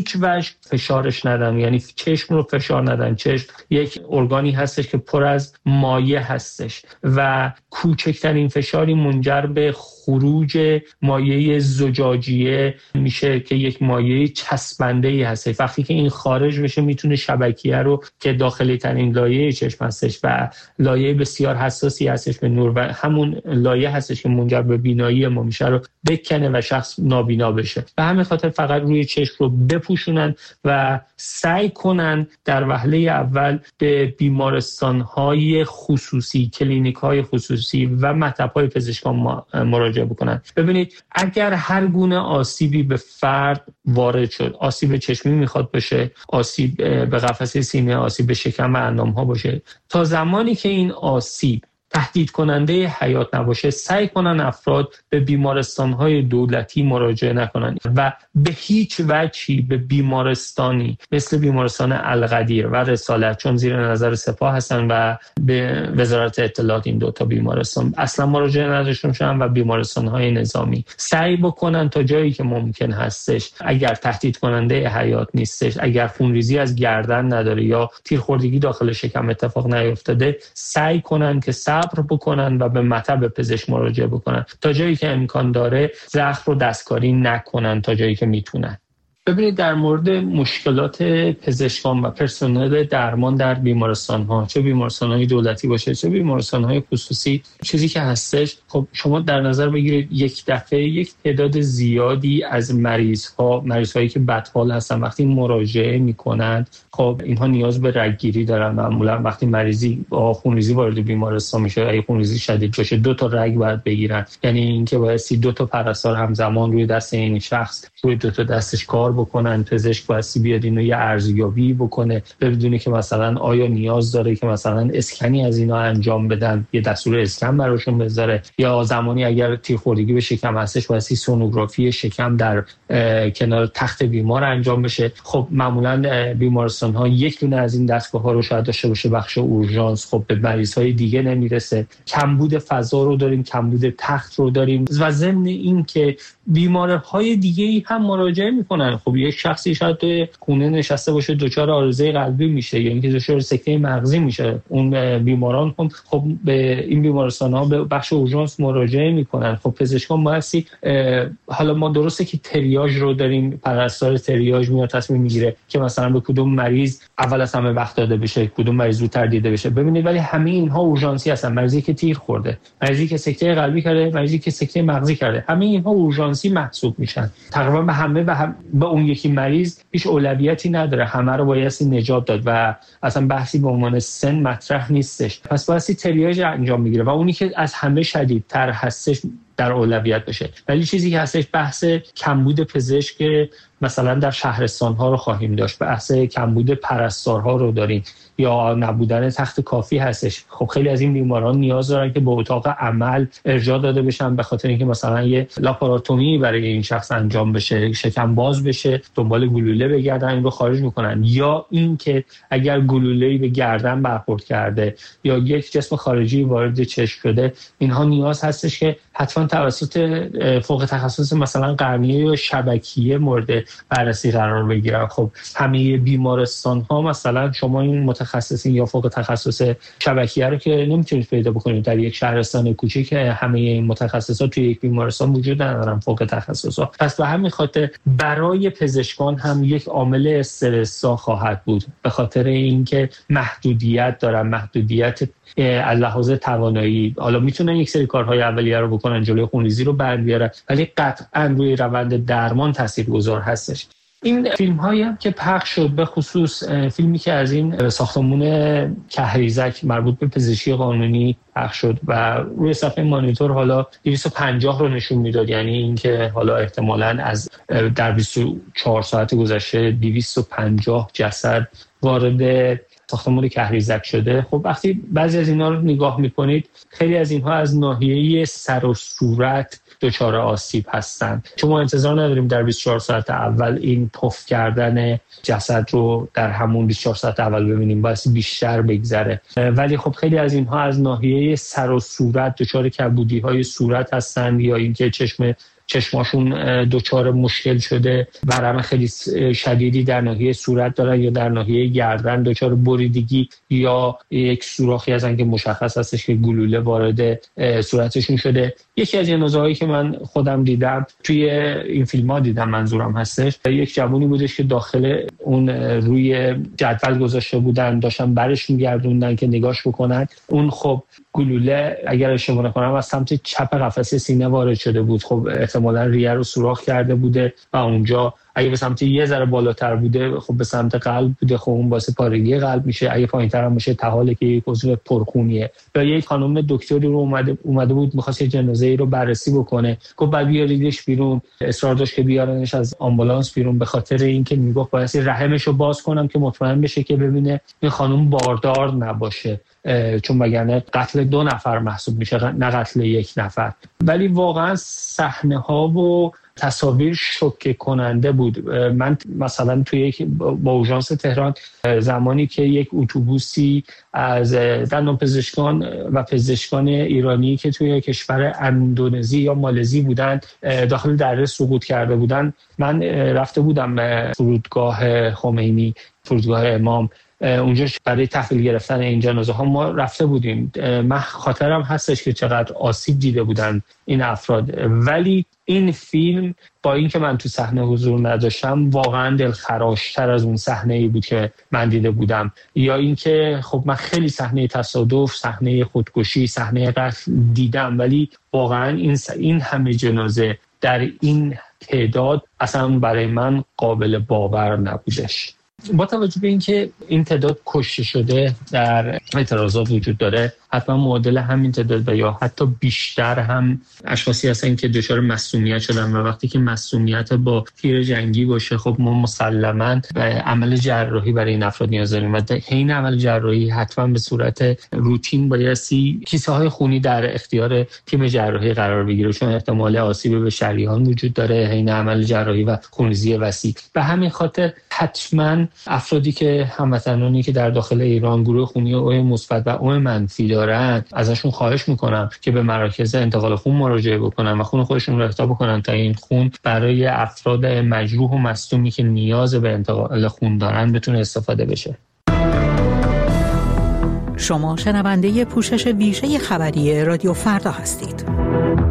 همش فشارش ندن، یعنی چشم رو فشار ندن. چشم یک ارگانی هستش که پر از مایع هستش و کوچکترین فشاری منجر به خروج مایع زجاجیه میشه که یک مایع چسبنده‌ای هست. وقتی که این خارج بشه میتونه شبکیه رو که داخلی ترین لایه چشم هستش و لایه بسیار حساسی هستش به نور و همون لایه هستش که منجر به بینایی ما میشه رو بکنه و شخص نابینا بشه. و همین خاطر فقط روی چشم رو بپوشونن و سعی کنن در وهله اول به بیمارستان‌های خصوصی، کلینیک‌های خصوصی و مطب‌های پزشکان مراجعه بکنن. ببینید اگر هر گونه آسیبی به فرد وارد شد، آسیب چشمی میخواد باشه، آسیب به قفسه سینه، آسیب به شکم و اندام‌ها باشه، تا زمانی که این آسیب تهدید کننده حیات نباشه سعی کنن افراد به بیمارستان‌های دولتی مراجعه نکنن و به هیچ وجهی به بیمارستانی مثل بیمارستان القدیر و رسالت، چون زیر نظر سپاه هستن و به وزارت اطلاعات، این دوتا بیمارستان اصلا مراجعه نداشته باشن و بیمارستان‌های نظامی سعی بکنن تا جایی که ممکن هستش، اگر تهدید کننده حیات نیستش، اگر خونریزی از گردن نداره یا تیرخوردگی داخل شکم اتفاق نیفتاده، سعی کنن که صبر بکنن و به مطب پزشک مراجعه بکنن تا جایی که امکان داره زخم رو دستکاری نکنن تا جایی که میتونن. ببینید در مورد مشکلات پزشکان و پرسنل درمان در بیمارستان‌ها، چه بیمارستان‌های دولتی باشه چه بیمارستان‌های خصوصی، چیزی که هستش خب شما در نظر بگیرید یک دفعه یک تعداد زیادی از مریض‌هایی که بدحال هستن وقتی مراجعه می‌کنند، خب اینها نیاز به رگگیری دارن. معمولا وقتی مریضی با خونریزی وارد بیمارستان میشه، اگه خونریزی شدید باشه 2 تا رگ باید بگیرن، یعنی اینکه باید 2 تا پرستار همزمان روی دست این شخص روی 2 تا دستش کار بکنن. پزشک باید بیاد اینو یه ارزیابی بکنه بدونه که مثلا آیا نیاز داره که مثلا اسکنی از اینا انجام بدن، یه دستور اسکن براشون بذاره، یا زمانی اگر تیرخوردگی به شکم هستش باید سونوگرافی شکم در کنار تخت بیمار انجام بشه. خب معمولا بیمارستان ها یک دونه از این دستگاه ها رو شاید داشته باشه، بخش اورژانس خب به مریض های دیگه نمیرسه. کمبود فضا رو داریم، کمبود تخت رو داریم و ضمن این که بیمارهای دیگه هم مراجعه میکنن. خب یک شخصی شاید توی خونه نشسته باشه دچار عارضه قلبی میشه یا اینکه دچار سکته مغزی میشه، اون بیماران خب به این بیمارستان ها به بخش اورژانس مراجعه میکنن. خب پزشکان بایستی حالا ما درسته که تریاژ رو داریم، پرستار تریاژ میاد تصمیم میگیره که مثلا به کدوم مریض اول از همه وقت داده بشه، کدوم مریض زودتر دیده بشه. ببینید ولی همه اینها اورژانسی هستن. مریضی که تیر خورده، مریضی که سکته قلبی کرده، مریضی که سکته مغزی کرده، همه اینها اورژانسی محسوب میشن. تقریبا به همه به اون یکی مریض هیچ اولویتی نداره، همه رو بایستی نجات داد و اصلا بحثی به عنوان سن مطرح نیستش. پس بایستی تریاژ انجام میگیره و اونی که از همه شدیدتر هستش در اولویت بشه. ولی چیزی که هستش بحث کمبود پزشک مثلا در شهرستان‌ها رو خواهیم داشت، بحث کمبود پرستارها رو داریم یا نبودن تخت کافی هستش. خب خیلی از این بیماران نیاز دارن که به اتاق عمل ارجاع داده بشن به خاطر اینکه مثلا یه لاپاراتومی برای این شخص انجام بشه، شکم باز بشه، دنبال گلوله بگردن این رو خارج میکنن، یا اینکه اگر گلوله‌ای به گردن برخورد کرده یا یک جسم خارجی وارد چشم شده، اینها نیاز هستش که حتما توسط فوق تخصص مثلا قرنیه یا شبکیه مورد بررسی قرار بگیرن. خب همه بیمارستان ها مثلا شما این متخصصین یا فوق تخصص شبکیه رو که نمیتونید پیدا بکنید در یک شهرستان کوچیک. همه این متخصصات توی یک بیمارستان وجود ندارن، فوق تخصصا. پس به همین خاطر برای پزشکان هم یک عامل استرس‌زا خواهد بود به خاطر اینکه محدودیت دارن، محدودیت از لحاظ توانایی. حالا میتونن یک سری کارهای اولیه رو بکنن، جلوی خونریزی رو برگیرن، ولی قطعا روی روند درمان تاثیرگذار هستش. این فیلم هایی هم که پخش شد، به خصوص فیلمی که از این ساختمون کهریزک مربوط به پزشکی قانونی پخش شد و روی صفحه مانیتور حالا 250 رو نشون میداد، یعنی اینکه حالا احتمالاً از در 24 ساعت گذشته 250 جسد وارد ساختمون کهریزک شده. خب وقتی بعضی از اینا رو نگاه میکنید، خیلی از اینها از ناحیه سر و صورت دچار آسیب هستن، چون ما انتظار نداریم در 24 ساعت اول این پف کردن جسد رو در همون 24 ساعت اول ببینیم، باید بیشتر بگذره. ولی خب خیلی از اینها از ناحیه سر و صورت دچار کمبودی‌های صورت هستن یا اینکه چشم چشماشون دچار مشکل شده، ورم خیلی شدیدی در ناحیه صورت دارن یا در ناحیه گردن دچار بریدگی یا یک سوراخی هستن که مشخص هستش که گلوله وارد صورتشون شده. یکی از جنازه‌هایی که من خودم دیدم توی این فیلم‌ها دیدم، منظورم هستش، یک جوونی بودش که داخل اون روی جدول گذاشته بودن، داشتن برش می‌گردوندن که نگاش بکنن. اون خب گلوله اگر اشتباه نکنم از سمت چپ قفسه سینه وارد شده بود. خب احتمالاً ریه رو سوراخ کرده بوده و اونجا اگه به سمت یه ذره بالاتر بوده خب به سمت قلب بوده، خب اون باعث پارگی قلب میشه. اگه پایین‌تر هم باشه تحاله که یک عضو پرخونیه. یا یک خانم دکتری رو اومده بود می‌خواست جنازه‌ای رو بررسی بکنه، گفت بعد بیاریدش بیرون، اصرار داشت که بیارنش از آمبولانس بیرون به خاطر اینکه میگفت باید رحمش رو باز کنم که مطمئن بشه که ببینه این خانم باردار نباشه، چون وگرنه قتل 2 نفر محسوب میشه نه قتل 1 نفر. ولی واقعا صحنه‌ها و تصاویر شوکه کننده بود. من مثلا توی با اورژانس تهران زمانی که یک اتوبوسی از دندانپزشکان و پزشکان ایرانی که توی کشور اندونزی یا مالزی بودن داخل دره سقوط کرده بودن، من رفته بودم فرودگاه خمینی، فرودگاه امام، اونجا برای تحویل گرفتن این جنازه ها ما رفته بودیم. من خاطرم هستش که چقدر آسیب دیده بودن این افراد، ولی این فیلم با اینکه من تو صحنه حضور نداشتم واقعا دلخراشتر از اون صحنه‌ای بود که من دیده بودم. یا اینکه خب من خیلی صحنه تصادف، صحنه خودکشی، صحنه قتل دیدم، ولی واقعا این همه جنازه در این تعداد اصلا برای من قابل باور نبودش. با توجه به اینکه این تعداد کشته شده در اعتراضات وجود داره، حتما معادل همین تعداد و یا حتی بیشتر هم اشخاصی هستن که دچار مسمومیت شدن و وقتی که مسمومیت با تیر جنگی باشه خب ما مسلماً به عمل جراحی برای این افراد نیاز داریم و این عمل جراحی حتما به صورت روتین بایستی کیسه های خونی در اختیار تیم جراحی قرار بگیره، چون احتمال آسیب به شریان وجود داره حین عمل جراحی و خونریزی وسیع. به همین خاطر حتما افرادی که هموطنانی که در داخل ایران گروه خونی او مثبت و او منفی دارن، ازشون خواهش میکنم که به مراکز انتقال خون مراجعه بکنن و خون خودشون رو اهدا بکنن تا این خون برای افراد مجروح و مصدومی که نیاز به انتقال خون دارن بتونه استفاده بشه. شما شنونده پوشش ویژه خبری رادیو فردا هستید.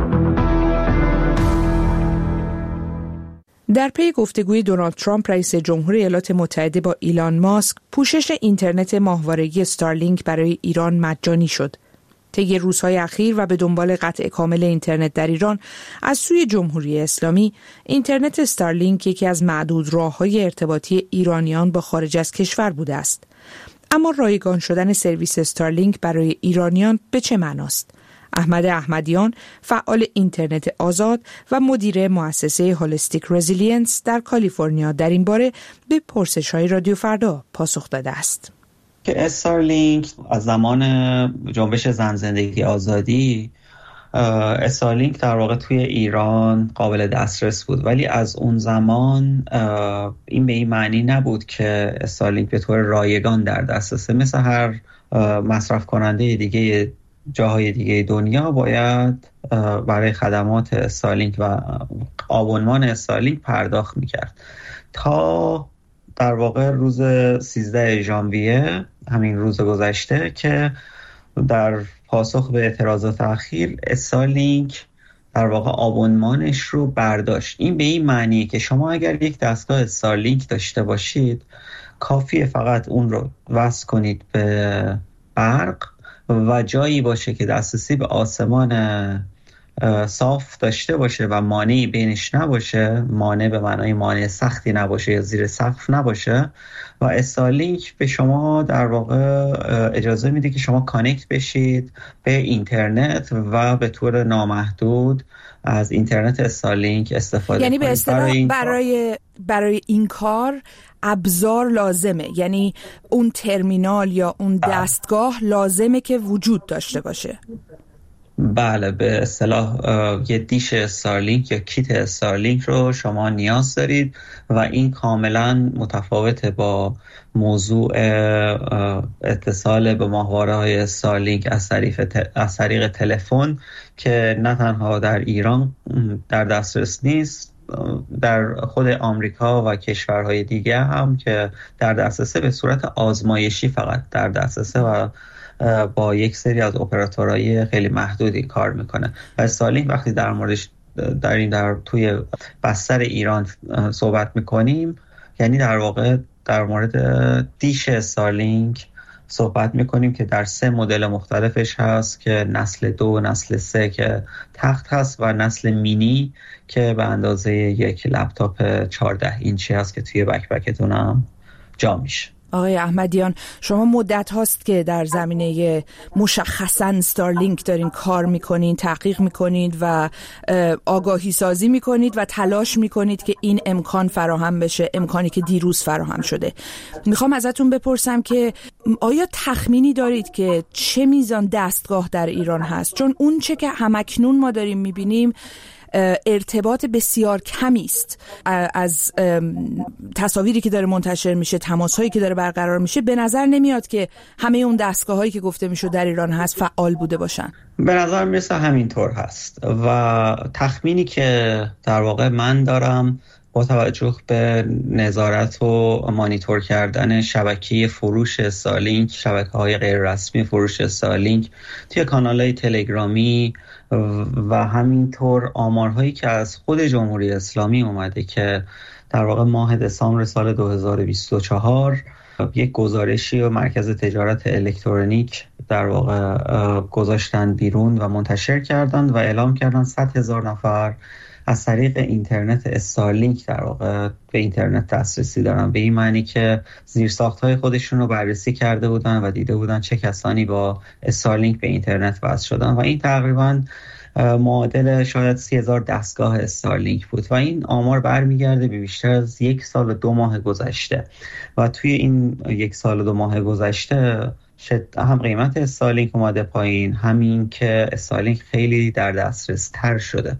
در پی گفتگوی دونالد ترامپ رئیس جمهور ایالات متحده با ایلان ماسک، پوشش اینترنت ماهواره‌ای استارلینک برای ایران مجانی شد. طی روزهای اخیر و به دنبال قطع کامل اینترنت در ایران از سوی جمهوری اسلامی، اینترنت استارلینک یکی از معدود راه‌های ارتباطی ایرانیان با خارج از کشور بوده است. اما رایگان شدن سرویس استارلینک برای ایرانیان به چه معناست؟ احمد احمدیان، فعال اینترنت آزاد و مدیر مؤسسه هولستیک رزیلینس در کالیفرنیا، در این باره به پرسش‌های رادیو فردا پاسخ داده است. که استارلینک از زمان جنبش زن زندگی آزادی، استارلینک در واقع توی ایران قابل دسترس بود، ولی از اون زمان این به این معنی نبود که استارلینک به طور رایگان در دسترسه. مثل هر مصرف کننده دیگه جاهای دیگه دنیا باید برای خدمات استارلینک و آبونمان استارلینک پرداخت میکرد تا در واقع روز 13 ژانویه، همین روز گذشته، که در پاسخ به اعتراضات اخیر استارلینک در واقع آبونمانش رو برداشت. این به این معنی که شما اگر یک دستگاه استارلینک داشته باشید کافیه فقط اون رو وصل کنید به برق و جایی باشه که دسترسی به آسمان صاف داشته باشه و مانعی بینش نباشه، مانع به معنای مانع سختی نباشه یا زیر سقف نباشه، و استارلینک به شما در واقع اجازه میده که شما کانکت بشید به اینترنت و به طور نامحدود از اینترنت استارلینک استفاده کنید. یعنی به اصطلاح برای این کار ابزار لازمه، یعنی اون ترمینال یا اون دستگاه لازمه که وجود داشته باشه. بله، به اصطلاح یه دیش استارلینک یا کیت استارلینک رو شما نیاز دارید و این کاملا متفاوته با موضوع اتصال به ماهواره‌های استارلینک از طریق تلفن که نه تنها در ایران در دسترس نیست، در خود آمریکا و کشورهای دیگه هم که در دسترسه به صورت آزمایشی فقط در دسترسه و با یک سری از اپراتورهای خیلی محدودی کار میکنه. و استارلینک وقتی در موردش در توی بستر ایران صحبت میکنیم، یعنی در واقع در مورد دیش استارلینک صحبت میکنیم که در 3 مدل مختلفش هست که نسل 2، نسل 3 که تخت هست و نسل مینی که به اندازه یک لپتاپ 14 اینچی هست که توی بکپکتون هم جا میشه. آقای احمدیان، شما مدت هاست که در زمینه مشخصاً استارلینک دارین کار میکنین، تحقیق میکنید و آگاهی سازی میکنید و تلاش میکنید که این امکان فراهم بشه، امکانی که دیروز فراهم شده. میخوام ازتون بپرسم که آیا تخمینی دارید که چه میزان دستگاه در ایران هست؟ چون اون چه که همکنون ما داریم میبینیم ارتباط بسیار کمی است. از تصاویری که داره منتشر میشه، تماس‌هایی که داره برقرار میشه، به نظر نمیاد که همه اون دستگاه‌هایی که گفته میشه در ایران هست فعال بوده باشن. به نظر میرسه همینطور هست و تخمینی که در واقع من دارم با توجه به نظارت و مانیتور کردن شبکه فروش استارلینک، شبکه‌های غیر رسمی فروش استارلینک توی کانال‌های تلگرامی و همینطور آمارهایی که از خود جمهوری اسلامی اومده که در واقع ماه دسامبر سال 2024 یک گزارشی و مرکز تجارت الکترونیک در واقع گذاشتن بیرون و منتشر کردن و اعلام کردن 100,000 نفر از طریق اینترنت استارلینک در واقع به اینترنت دسترسی دارن، به این معنی که زیرساخت‌های خودشون رو بررسی کرده بودن و دیده بودن چه کسانی با استارلینک به اینترنت وصل شدن و این تقریباً معادل شاید 30,000 دستگاه استارلینک بود و این آمار برمیگرده به بیشتر از 1 سال و 2 ماه گذشته و توی این 1 سال و 2 ماه گذشته هم قیمت استارلینک اومده پایین، همین که استارلینک خیلی در دسترس تر شده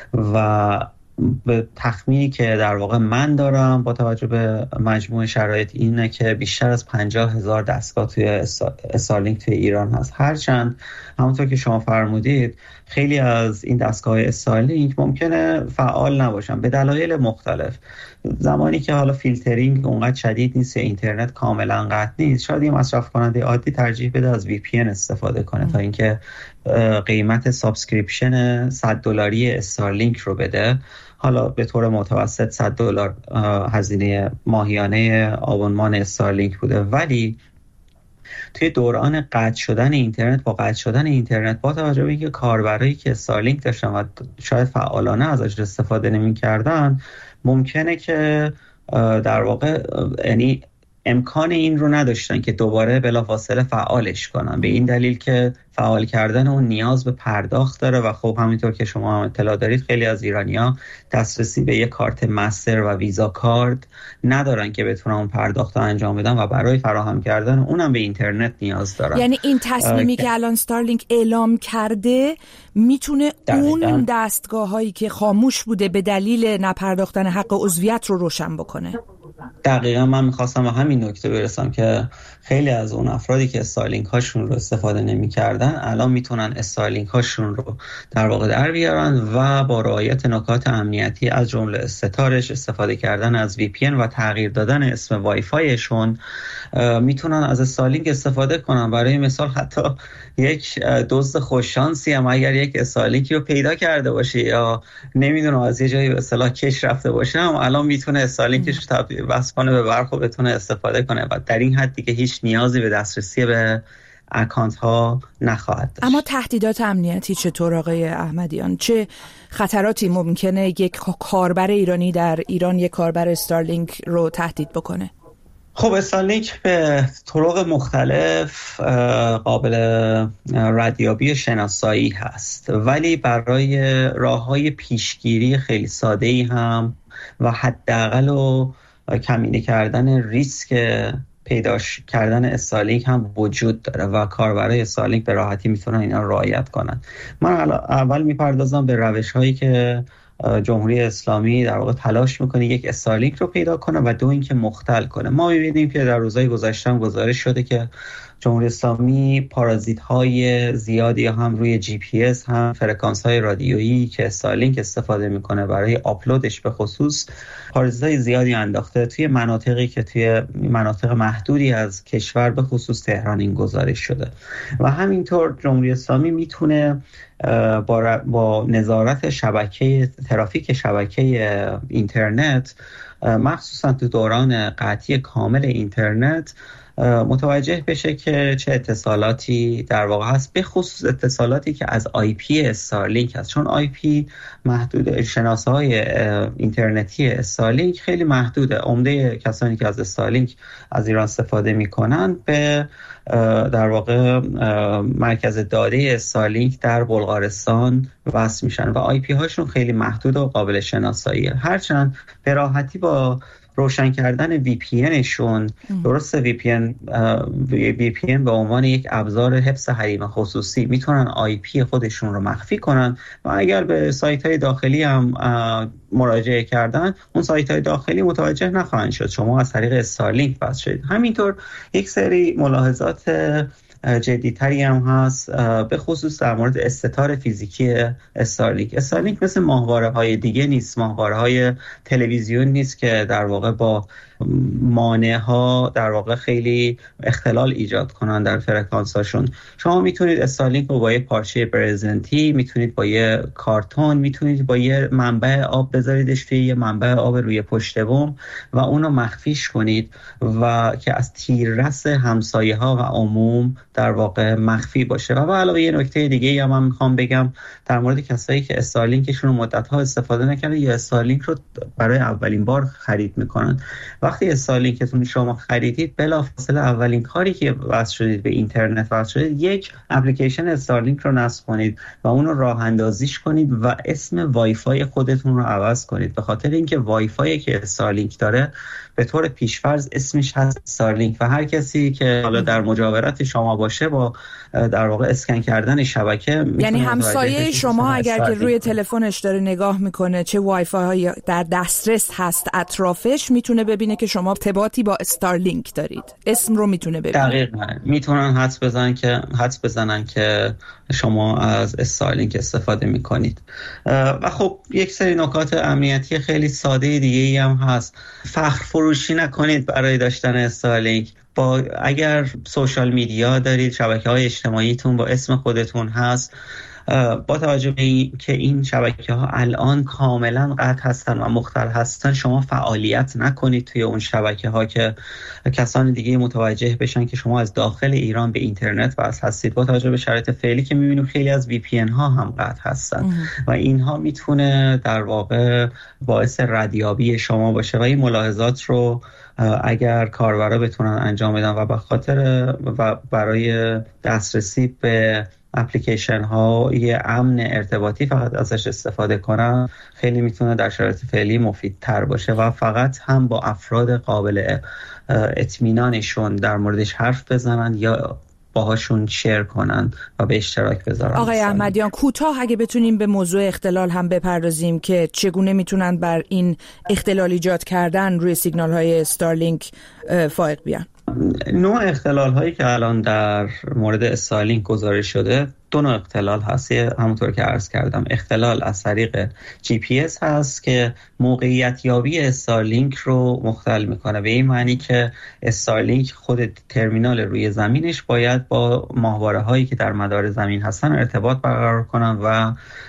و به تخمینی که در واقع من دارم با توجه به مجموع شرایط اینه که بیشتر از 50,000 دستگاه توی استارلینک توی ایران هست. هرچند همونطور که شما فرمودید خیلی از این دستگاه استارلینک ممکنه فعال نباشن به دلایل مختلف. زمانی که حالا فیلترینگ اونقدر شدید نیست یا اینترنت کاملا قطع نیست، شاید یه مصرف کننده عادی ترجیح بده از VPN استفاده کنه تا اینکه قیمت سابسکریپشن $100 استارلینک رو بده. حالا به طور متوسط $100 هزینه ماهیانه آبونمان استارلینک بوده، ولی توی دوران قطع شدن اینترنت با توجه به اینکه کاربرایی که استارلینک داشتن و شاید فعالانه ازش استفاده نمی‌کردن، ممکنه که در واقع یعنی امکان این رو نداشتن که دوباره بلافاصله فعالش کنن، به این دلیل که فعال کردن اون نیاز به پرداخت داره و خب همینطور که شما هم اطلاع دارید خیلی از ایرانی‌ها دسترسی به یک کارت مستر و ویزا کارت ندارن که بتونن اون پرداخت رو انجام بدن و برای فراهم کردن اونم به اینترنت نیاز دارن. یعنی این تصمیمی که الان استارلینک اعلام کرده میتونه اون دستگاه‌هایی که خاموش بوده به دلیل نپرداختن حق عضویت رو روشن بکنه. دقیقا من میخواستم به همین نکته برسم که خیلی از اون افرادی که استارلینک هاشون رو استفاده نمی کردن الان میتونن استارلینک هاشون رو در واقع در بیارن و با رعایت نکات امنیتی از جمله ستارش، استفاده کردن از VPN و تغییر دادن اسم وای فایشون میتونن از استارلینک استفاده کنن. برای مثال حتی یک دزد خوششانسی هم اگر یک استارلینکی رو پیدا کرده باشه یا نمیدونم از یه جایی به اصطلاح کش رفته باشه هم الان میتونه استارلینکش رو وصل کنه به برق و بتونه استفاده کنه و در این حد دیگه هیچ نیازی به دسترسی به اکانت ها نخواهد داشت. اما تهدیدات امنیتی چطور آقای احمدیان؟ چه خطراتی ممکنه یک کاربر ایرانی در ایران یک کاربر استارلینک رو تهدید بکنه؟ خب استارلینک به طرق مختلف قابل ردیابی و شناسایی هست، ولی برای راه‌های پیشگیری خیلی ساده‌ای هم و حداقل و کمینه کردن ریسک پیدا کردن استارلینک هم وجود داره و کاربرای استارلینک به راحتی میتونن اینا رو رعایت کنن. من اول میپردازم به روش‌هایی که جمهوری اسلامی در واقع تلاش میکنه یک استارلینک رو پیدا کنه و دو اینکه مختل کنه. ما میبینیم که در روزهای گذشته هم گزارش شده که جمهوری اسلامی پارازیت‌های زیادی هم روی GPS هم فرکانس‌های رادیویی که استارلینک استفاده میکنه برای آپلودش به خصوص پارازیت‌های زیادی انداخته توی مناطقی که توی مناطق محدودی از کشور به خصوص تهران این گزارش شده و همینطور جمهوری اسلامی میتونه با نظارت شبکه ترافیک شبکه اینترنت مخصوصا تو دوران قطعی کامل اینترنت متوجه بشه که چه اتصالاتی در واقع هست، به خصوص اتصالاتی که از IP استارلینک هست، چون IP محدود، شناسه‌های اینترنتی استارلینک خیلی محدوده. عمده کسانی که از استارلینک از ایران استفاده میکنن به در واقع مرکز داده استارلینک در بلغارستان وصل میشن و IP هاشون خیلی محدود و قابل شناساییه. هرچند به راحتی با روشن کردن VPNشون، درسته VPN به عنوان یک ابزار حفظ حریم خصوصی میتونن IP خودشون رو مخفی کنن و اگر به سایت‌های داخلی هم مراجعه کردن اون سایت‌های داخلی متوجه نخواهند شد شما از طریق استارلینک وصل شدید. همینطور یک سری ملاحظات جدی‌تری هم هست به خصوص در مورد استتار فیزیکی استارلینک. استارلینک مثل ماهواره‌های دیگه نیست، ماهواره‌های تلویزیون نیست که در واقع با مانع‌ها در واقع خیلی اختلال ایجاد کنن در فرکانس‌هاشون. شما میتونید استارلینک رو با یه پارچه برزنتی، میتونید با یه کارتون، میتونید با یه منبع آب بذاریدش توی یه منبع آب روی پشت بوم و اونو مخفیش کنید و که از تیررس همسایه‌ها و عموم در واقع مخفی باشه. و علاوه یه نکته دیگه هم من میخوام بگم در مورد کسایی که استارلینکشون رو مدت‌ها استفاده نکردن یا استارلینک رو برای اولین بار خرید میکنن. وقتی استارلینکتون شما خریدید بلافاصله اولین کاری که وصل شدید به اینترنت وصل شدید یک اپلیکیشن استارلینک رو نصب کنید و اون رو راه اندازیش کنید و اسم وای فای خودتون رو عوض کنید، به خاطر اینکه وای فایی که استارلینک داره به طور پیشفرض اسمش هست استارلینک و هر کسی که حالا در مجاورت شما باشه با در واقع اسکن کردن شبکه، یعنی همسایه شما اگر که روی تلفنش داره نگاه میکنه چه وای فای در دسترس هست اطرافش، میتونه ببینه که شما ارتباطی با استارلینک دارید، اسم رو میتونه ببینه. دقیقاً میتونن حدس بزنن که شما از استارلینک استفاده میکنید. و خب یک سری نکات امنیتی خیلی ساده دیگه‌ای هم هست. فخر فروشی نکنید برای داشتن استارلینک. اگر سوشال میدیا دارید، شبکه‌های اجتماعیتون با اسم خودتون هست، با توجه به که این شبکه‌ها الان کاملا قطع هستن و مختل هستن، شما فعالیت نکنید توی اون شبکه‌ها که کسان دیگه متوجه بشن که شما از داخل ایران به اینترنت وصل هستید. با توجه به شرایط فعلی که می‌بینیم خیلی از VPN ها هم قطع هستن و اینها میتونه در واقع باعث ردیابی شما باشه و این ملاحظات رو اگر کاربرا بتونن انجام بدن و به خاطر و برای دسترسی به اپلیکیشن ها یه امن ارتباطی فقط ازش استفاده کنن، خیلی میتونه در شرایط فعلی مفیدتر باشه و فقط هم با افراد قابل اطمینانشون در موردش حرف بزنن یا باهاشون شیر کنن و به اشتراک بذارن. آقای احمدیان کوتاه اگه بتونیم به موضوع اختلال هم بپردازیم که چگونه میتونن بر این اختلال ایجاد کردن روی سیگنال های استارلینک فائق بیان. نوع اختلال هایی که الان در مورد استارلینک گزارش شده دو نوع اختلال هست. همونطور که عرض کردم اختلال از طریق GPS هست که موقعیت یابی استارلینک رو مختل میکنه، به این معنی که استارلینک خود ترمینال روی زمینش باید با ماهواره هایی که در مدار زمین هستن ارتباط برقرار کنن و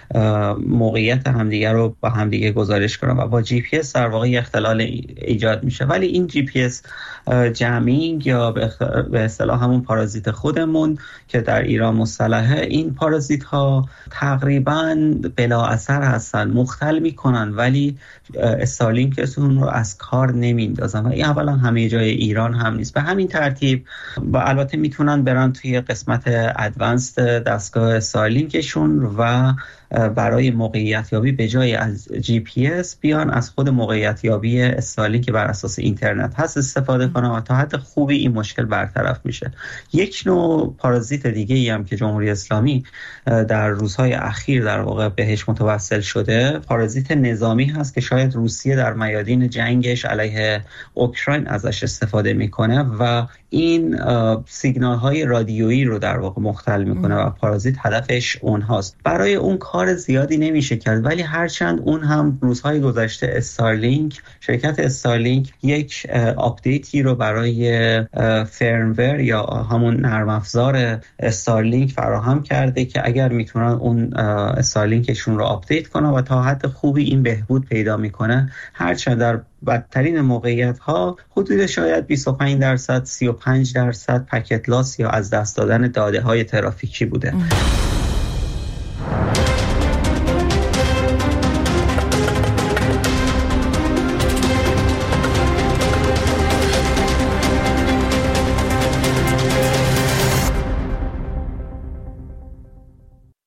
موقعیت همدیگه رو با همدیگه گزارش کنن و با GPS در واقع اختلال ایجاد میشه. ولی این GPS جمینگ یا به اصطلاح همون پارازیت خودمون که در ایران مصطلحه، این پارازیت ها تقریبا بلا اثر هستن، مختل میکنن ولی استارلینکتون رو از کار نمیندازن و این اولا همه جای ایران هم نیست. به همین ترتیب و البته میتونن برن توی قسمت ادوانسد دستگاه استارلینکشون و برای موقعیت یابی به جای از جی پی اس بیان از خود موقعیت یابی استارلینک که بر اساس اینترنت هست استفاده کنن و تا حد خوبی این مشکل برطرف میشه. یک نوع پارازیت دیگه ای هم که جمهوری اسلامی در روزهای اخیر در واقع بهش متوسل شده پارازیت نظامی هست که شاید روسیه در میادین جنگش علیه اوکراین ازش استفاده میکنه و این سیگنال های رادیویی رو در واقع مختل میکنه و پارازیت هدفش اونهاست. برای اون کار زیادی نمیشه کرد ولی هرچند اون هم روزهای گذشته شرکت استارلینک یک آپدیتی رو برای فرمور یا همون نرم افزار استارلینک فراهم کرده که اگر میتونن اون استارلینکشون رو آپدیت کنن و تا حد خوبی این بهبود پیدا میکنه، هرچند در بدترین موقعیت ها حدود شاید 25% 35% پکت لاس یا از دست دادن داده های ترافیکی بوده.